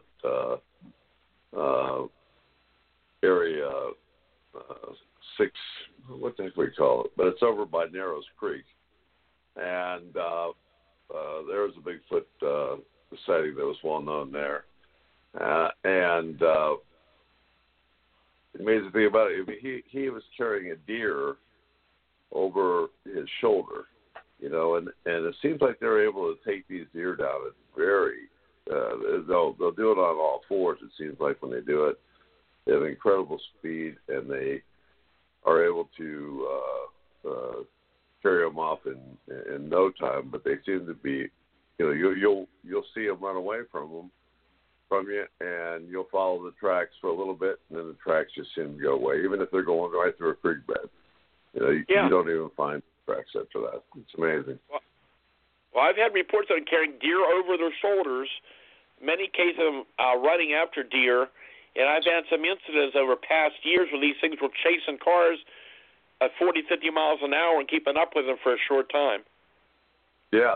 it Area 6. What the heck we call it? But it's over by Narrows Creek, and there was a Bigfoot sighting that was well known there, and the amazing thing about it, he was carrying a deer over his shoulder, and it seems like they're able to take these deer down at very they'll do it on all fours. It seems like when they do it, they have incredible speed, and they are able to carry them off in no time. But they seem to be, you'll see them run away from you, and you'll follow the tracks for a little bit, and then the tracks just seem to go away, even if they're going right through a creek bed. You don't even find tracks after that. It's amazing. Well, I've had reports of carrying deer over their shoulders, many cases of running after deer, and I've had some incidents over past years where these things were chasing cars at 40, 50 miles an hour and keeping up with them for a short time. Yes.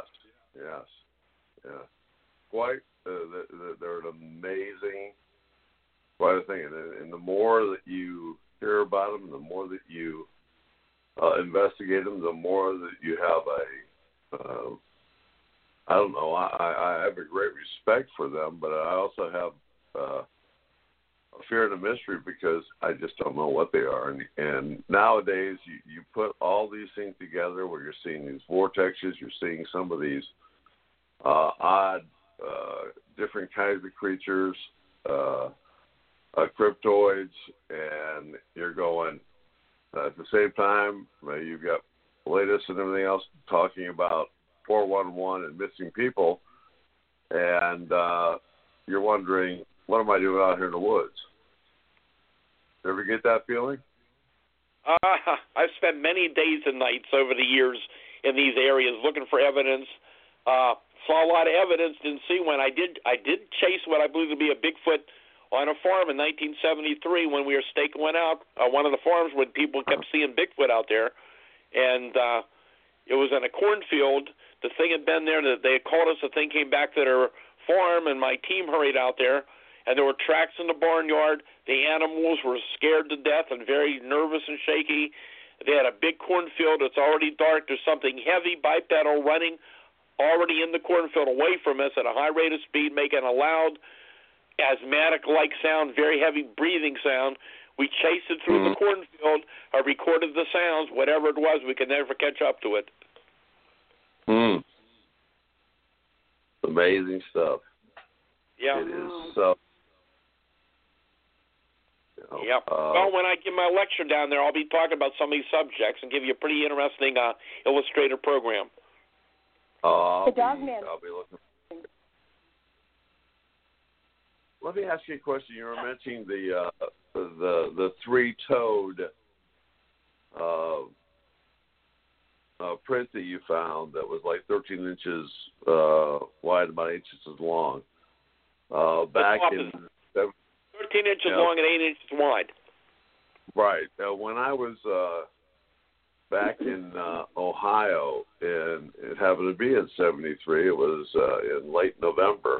Quite. They're an amazing, quite a thing. And the more that you hear about them, the more that you investigate them, the more that you have I don't know, I have a great respect for them, but I also have a fear and a mystery because I just don't know what they are. And nowadays, you put all these things together where you're seeing these vortexes, you're seeing some of these odd, different kinds of creatures, cryptoids, and you're going, at the same time, you've got the latest and everything else talking about 411 and missing people, and you're wondering, what am I doing out here in the woods? Ever get that feeling? I've spent many days and nights over the years in these areas looking for evidence. Saw a lot of evidence, didn't see one. I did chase what I believe to be a Bigfoot on a farm in 1973 when we were staking one out, one of the farms when people kept seeing Bigfoot out there. And it was in a cornfield. The thing had been there. They had called us. The thing came back to their farm, and my team hurried out there. And there were tracks in the barnyard. The animals were scared to death and very nervous and shaky. They had a big cornfield. It's already dark. There's something heavy, bipedal, running already in the cornfield away from us at a high rate of speed, making a loud, asthmatic-like sound, very heavy breathing sound. We chased it through the cornfield. I recorded the sounds. Whatever it was, we could never catch up to it. Amazing stuff. Yeah. It is so. Yep. Well, when I give my lecture down there, I'll be talking about some of these subjects and give you a pretty interesting illustrated program. The Dogman. I'll be looking. Let me ask you a question. You were mentioning the three-toed print that you found that was like 13 inches wide, about 8 inches long. back in 13 inches long and 8 inches wide. Right. When I was back in Ohio, and it happened to be in '73, it was in late November,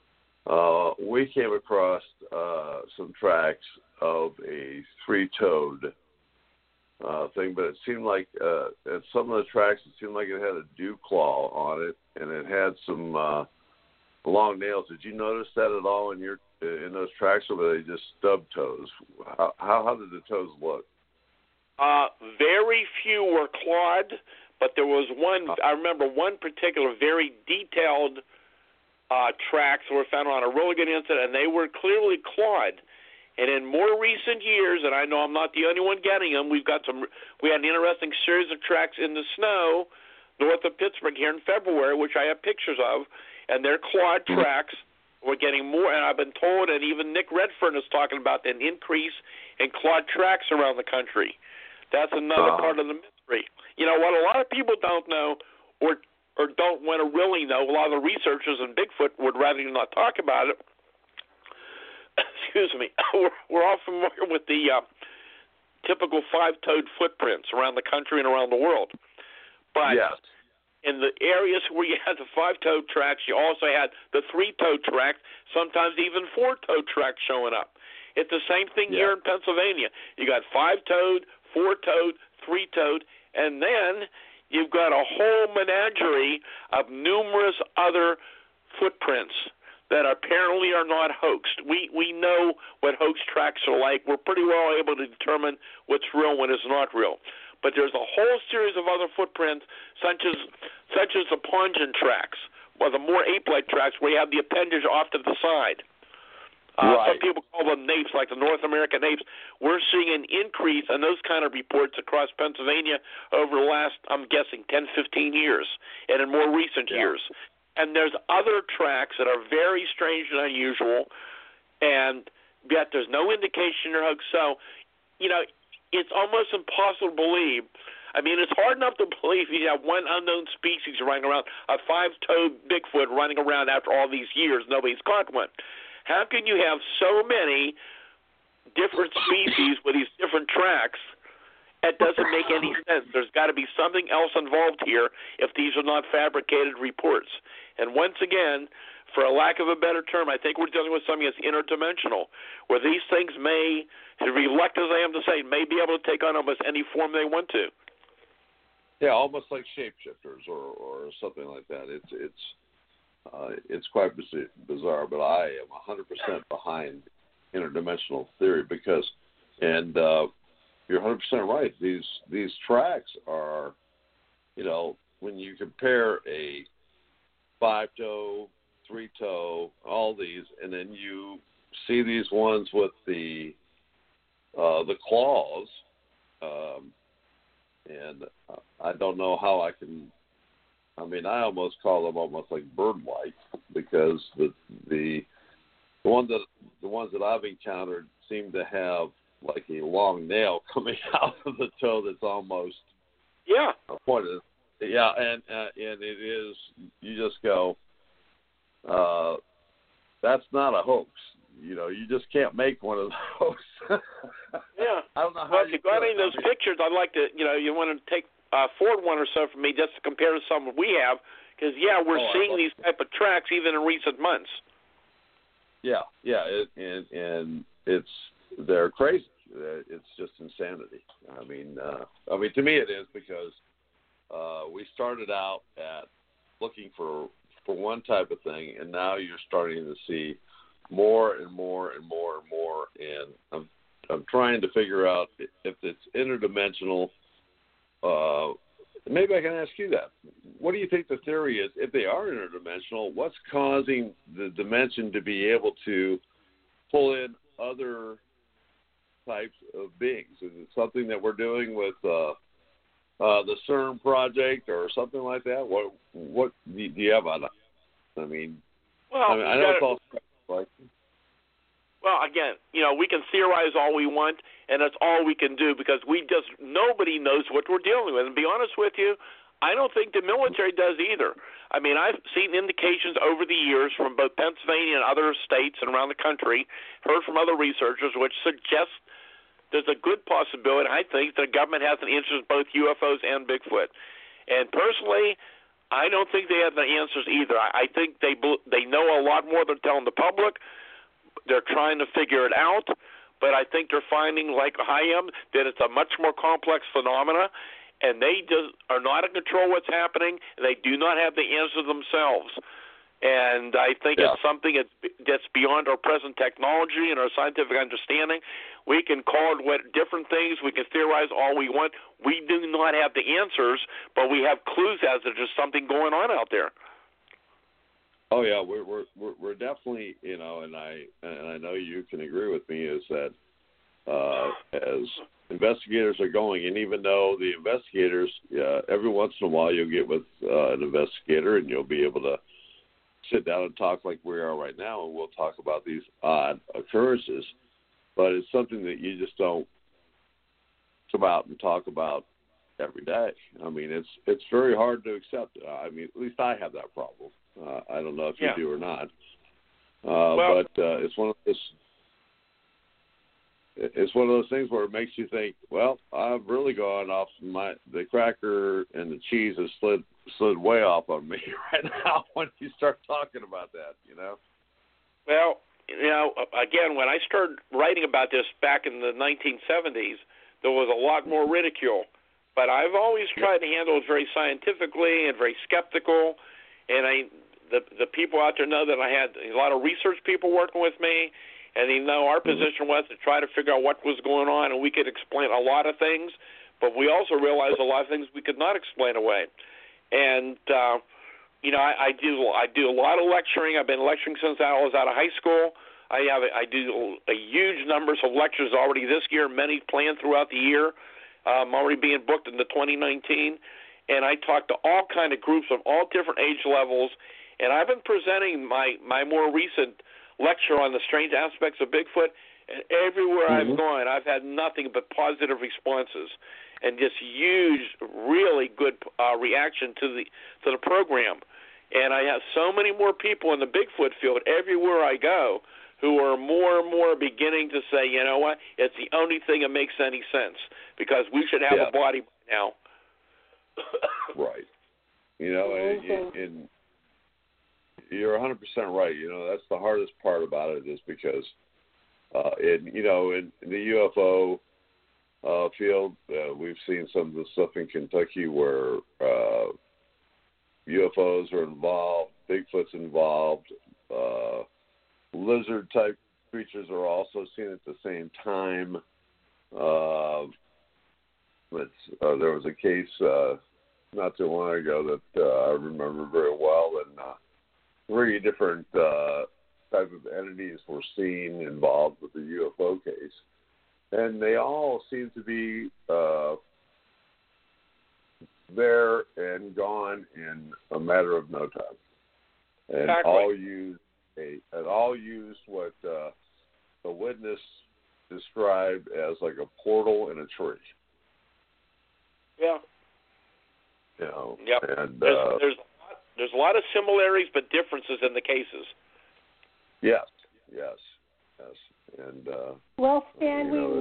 we came across some tracks of a three-toed thing, but it seemed like at some of the tracks, it seemed like it had a dew claw on it, and it had some long nails. Did you notice that at all in those tracks, or were they just stub toes? How did the toes look? Very few were clawed, but there was one. I remember one particular very detailed tracks were found on a really good incident, and they were clearly clawed. And in more recent years, and I know I'm not the only one getting them, we had an interesting series of tracks in the snow north of Pittsburgh here in February, which I have pictures of, and they're clawed tracks. We're getting more, and I've been told, and even Nick Redfern is talking about an increase in clawed tracks around the country. That's another part of the mystery. You know, what a lot of people don't know or don't want to really know, a lot of the researchers in Bigfoot would rather not talk about it. Excuse me. We're all familiar with the typical five-toed footprints around the country and around the world. But yes, in the areas where you had the five-toed tracks, you also had the three-toed tracks, sometimes even four-toed tracks showing up. It's the same thing here in Pennsylvania. You got five-toed, four-toed, three-toed, and then you've got a whole menagerie of numerous other footprints that apparently are not hoaxed. We know what hoax tracks are like. We're pretty well able to determine what's real and what is not real. But there's a whole series of other footprints, such as the plunging tracks, or the more ape-like tracks where you have the appendage off to the side. Right. Some people call them napes, like the North American napes. We're seeing an increase in those kind of reports across Pennsylvania over the last, I'm guessing, 10, 15 years, and in more recent years. And there's other tracks that are very strange and unusual, and yet there's no indication they're hoax. So, you know, it's almost impossible to believe. I mean, it's hard enough to believe you have one unknown species running around, a five-toed Bigfoot running around after all these years. Nobody's caught one. How can you have so many different species with these different tracks? That doesn't make any sense. There's got to be something else involved here if these are not fabricated reports. And once again, for a lack of a better term, I think we're dealing with something that's interdimensional, where these things may, as reluctant as I am to say, may be able to take on almost any form they want to. Yeah, almost like shapeshifters or something like that. It's quite bizarre, but I am 100% behind interdimensional theory because, and you're 100% right. These tracks are, you know, when you compare a five-toe, three-toe, all these, and then you see these ones with the claws, and I don't know how I can. I mean, I almost call them almost like bird-like because the ones that I've encountered seem to have like a long nail coming out of the toe that's almost pointed. Yeah, and it is. You just go. That's not a hoax. You know, you just can't make one of those. Yeah. I don't know how. Well, if you got any of those pictures, I'd like to. You know, you want to take forward one or so for me just to compare to some we have, because we're seeing these type of tracks even in recent months. Yeah, and they're crazy. It's just insanity. I mean, to me it is because we started out at looking for one type of thing, and now you're starting to see more and more and more and more. And I'm trying to figure out if it's interdimensional. Maybe I can ask you that. What do you think the theory is? If they are interdimensional, what's causing the dimension to be able to pull in other types of beings? Is it something that we're doing with the CERN project or something like that? What do you have on that? I know it's all like. Well, again, you know, we can theorize all we want, and that's all we can do because nobody knows what we're dealing with. And to be honest with you, I don't think the military does either. I mean, I've seen indications over the years from both Pennsylvania and other states and around the country, heard from other researchers, which suggest there's a good possibility, I think, that the government has an interest in both UFOs and Bigfoot. And personally, I don't think they have the answers either. I think they know a lot more than telling the public. They're trying to figure it out, but I think they're finding, like I am, that it's a much more complex phenomena, and they just are not in control of what's happening, and they do not have the answer themselves. And I think it's something that's beyond our present technology and our scientific understanding. We can call it different things. We can theorize all we want. We do not have the answers, but we have clues as to there's something going on out there. Oh yeah, we're definitely, and I know you can agree with me, is that as investigators are going, and even though the investigators, every once in a while you'll get with an investigator and you'll be able to sit down and talk like we are right now, and we'll talk about these odd occurrences, but it's something that you just don't come out and talk about every day. I mean, it's very hard to accept. I mean, at least I have that problem. I don't know if you do or not. But it's one of those things where it makes you think, well, I've really gone off the cracker and the cheese has slid way off on me right now when you start talking about that, Well, again, when I started writing about this back in the 1970s, there was a lot more ridicule. But I've always tried to handle it very scientifically and very skeptical. And the people out there know that I had a lot of research people working with me, and they know our position was to try to figure out what was going on, and we could explain a lot of things, but we also realized a lot of things we could not explain away. And I do a lot of lecturing. I've been lecturing since I was out of high school. I do a huge numbers of lectures already this year, many planned throughout the year. I'm already being booked into 2019, and I talk to all kind of groups of all different age levels. And I've been presenting my more recent lecture on the strange aspects of Bigfoot, and everywhere I've gone, I've had nothing but positive responses, and just huge, really good reaction to the program. And I have so many more people in the Bigfoot field everywhere I go who are more and more beginning to say, you know what, it's the only thing that makes any sense, because we should have a body by now. Right. And you're 100% right. That's the hardest part about it, is because, in the UFO field, we've seen some of the stuff in Kentucky where UFOs are involved, Bigfoot's involved, lizard-type creatures are also seen at the same time. There was a case not too long ago that I remember very well, and 3 different type of entities were seen involved with the UFO case, and they all seem to be there and gone in a matter of no time, and exactly. all used what the witness described as like a portal in a tree. Yeah. Yep. And there's a lot of similarities but differences in the cases. Yes. And well, Stan, we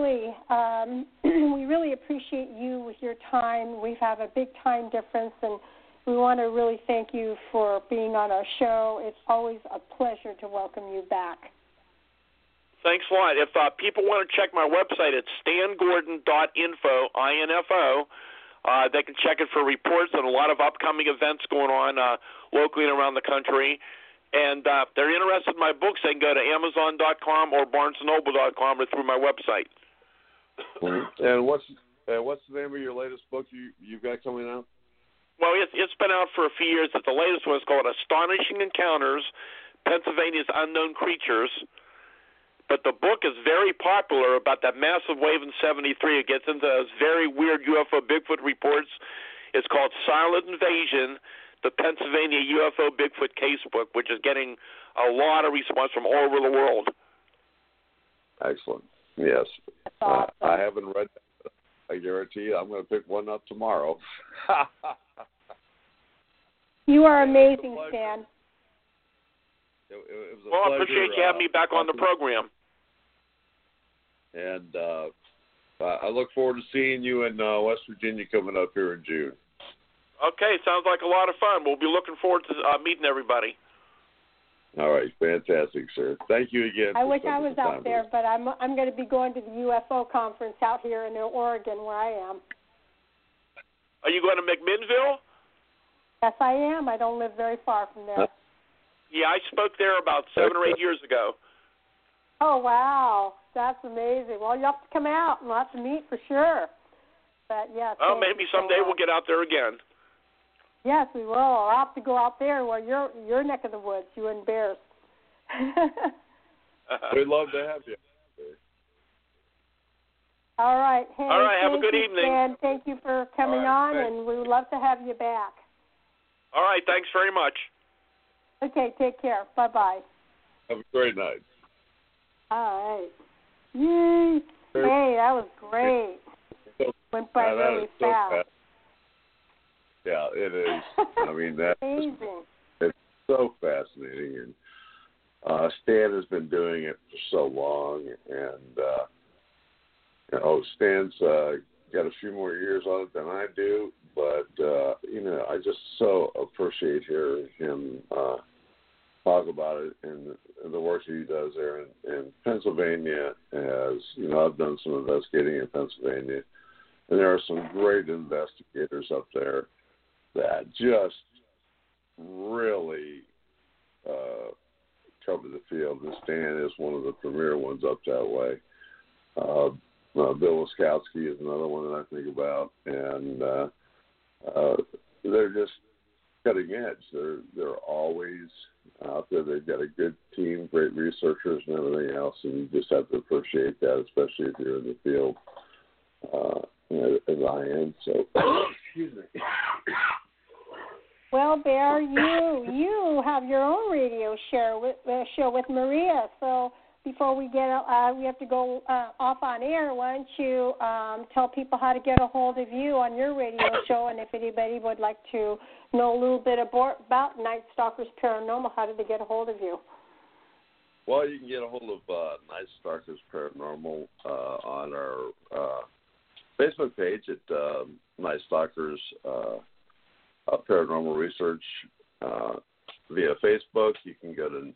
really appreciate you with your time. We have a big time difference, and we want to really thank you for being on our show. It's always a pleasure to welcome you back. Thanks a lot. If people want to check my website, it's stangordon.info, INFO. They can check it for reports and a lot of upcoming events going on locally and around the country. And if they're interested in my books, they can go to Amazon.com or BarnesandNoble.com or through my website. And what's the name of your latest book you've got coming out? Well, it's been out for a few years. The latest one is called Astonishing Encounters, Pennsylvania's Unknown Creatures. But the book is very popular about that massive wave in 73. It gets into those very weird UFO Bigfoot reports. It's called Silent Invasion, the Pennsylvania UFO Bigfoot Case Book, which is getting a lot of response from all over the world. Excellent. Yes. Awesome. I haven't read that. I guarantee you, I'm going to pick one up tomorrow. You are amazing, Stan. It was a Well, I pleasure, appreciate you having me back on the program. And I look forward to seeing you in West Virginia coming up here in June. Okay, sounds like a lot of fun. We'll be looking forward to meeting everybody. All right, fantastic, sir. Thank you again. I wish I was out there, but I'm going to be going to the UFO conference out here in Oregon, where I am. Are you going to McMinnville? Yes, I am. I don't live very far from there. Yeah, I spoke there about 7 or 8 years ago. Oh, wow. That's amazing. Well, you have to come out and we'll have to meet for sure. But, yes. Oh, maybe someday we'll get out there again. Yes, we will. I'll have to go out there where your neck of the woods, you and Bears. We'd love to have you. All right. Hey, all right, have a good evening. And thank you for coming on, and we would love to have you back. All right, thanks very much. Okay, take care. Bye-bye. Have a great night. All right. Yay. Hey, that was great. Went by really fast. Yeah, it is. I mean, that's amazing. It's so fascinating. And Stan has been doing it for so long. And, Stan's got a few more years on it than I do. But, I just so appreciate hearing him talk about it and the work that he does there in Pennsylvania. As I've done some investigating in Pennsylvania, and there are some great investigators up there that just really cover the field. And Stan is one of the premier ones up that way. Bill Wiskowski is another one that I think about, and they're just cutting edge. They're always out there. They've got a good team, great researchers, and everything else, and you just have to appreciate that, especially if you're in the field, as I am. So, excuse me. Well, Bear, you have your own radio show with Maria. So before we have to go off on air. Why don't you tell people how to get a hold of you on your radio show, and if anybody would like to know a little bit about Night Stalkers Paranormal, how do they get a hold of you? Well, you can get a hold of Night Stalkers Paranormal on our Facebook page at Night Stalkers Paranormal Research via Facebook. You can go to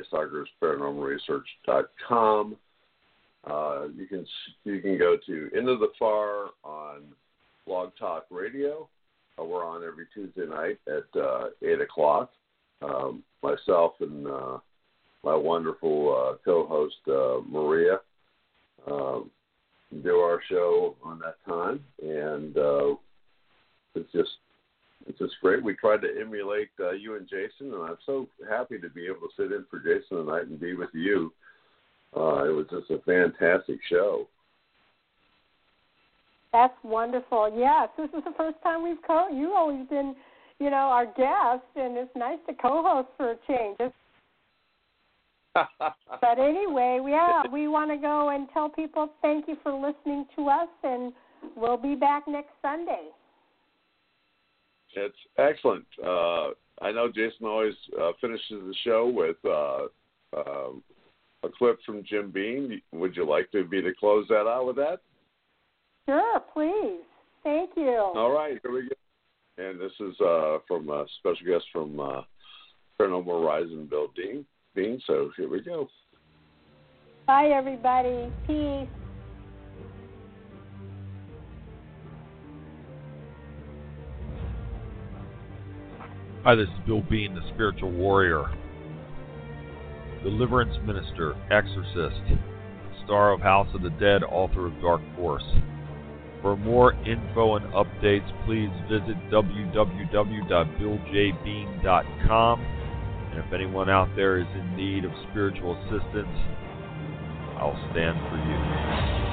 nightstalkersparanormalresearch.com. You can go to Into the Far on Blog Talk Radio. We're on every Tuesday night at 8 o'clock. Myself and my wonderful co-host Maria do our show on that time, and it's just great. We tried to emulate you and Jason, and I'm so happy to be able to sit in for Jason tonight and be with you. It was just a fantastic show. That's wonderful. Yes, this is the first time you've always been, our guest, and it's nice to co-host for a change. But anyway, we want to go and tell people thank you for listening to us, and we'll be back next Sunday. It's excellent. I know Jason always finishes the show with a clip from Jim Beam. Would you like to close that out with that? Sure, please. Thank you. All right, here we go. And this is from a special guest from Paranormal Horizon, Bill Beam. So here we go. Bye, everybody. Peace. Hi, this is Bill Bean, the spiritual warrior, deliverance minister, exorcist, star of House of the Dead, author of Dark Force. For more info and updates, please visit www.BillJBean.com. And if anyone out there is in need of spiritual assistance, I'll stand for you.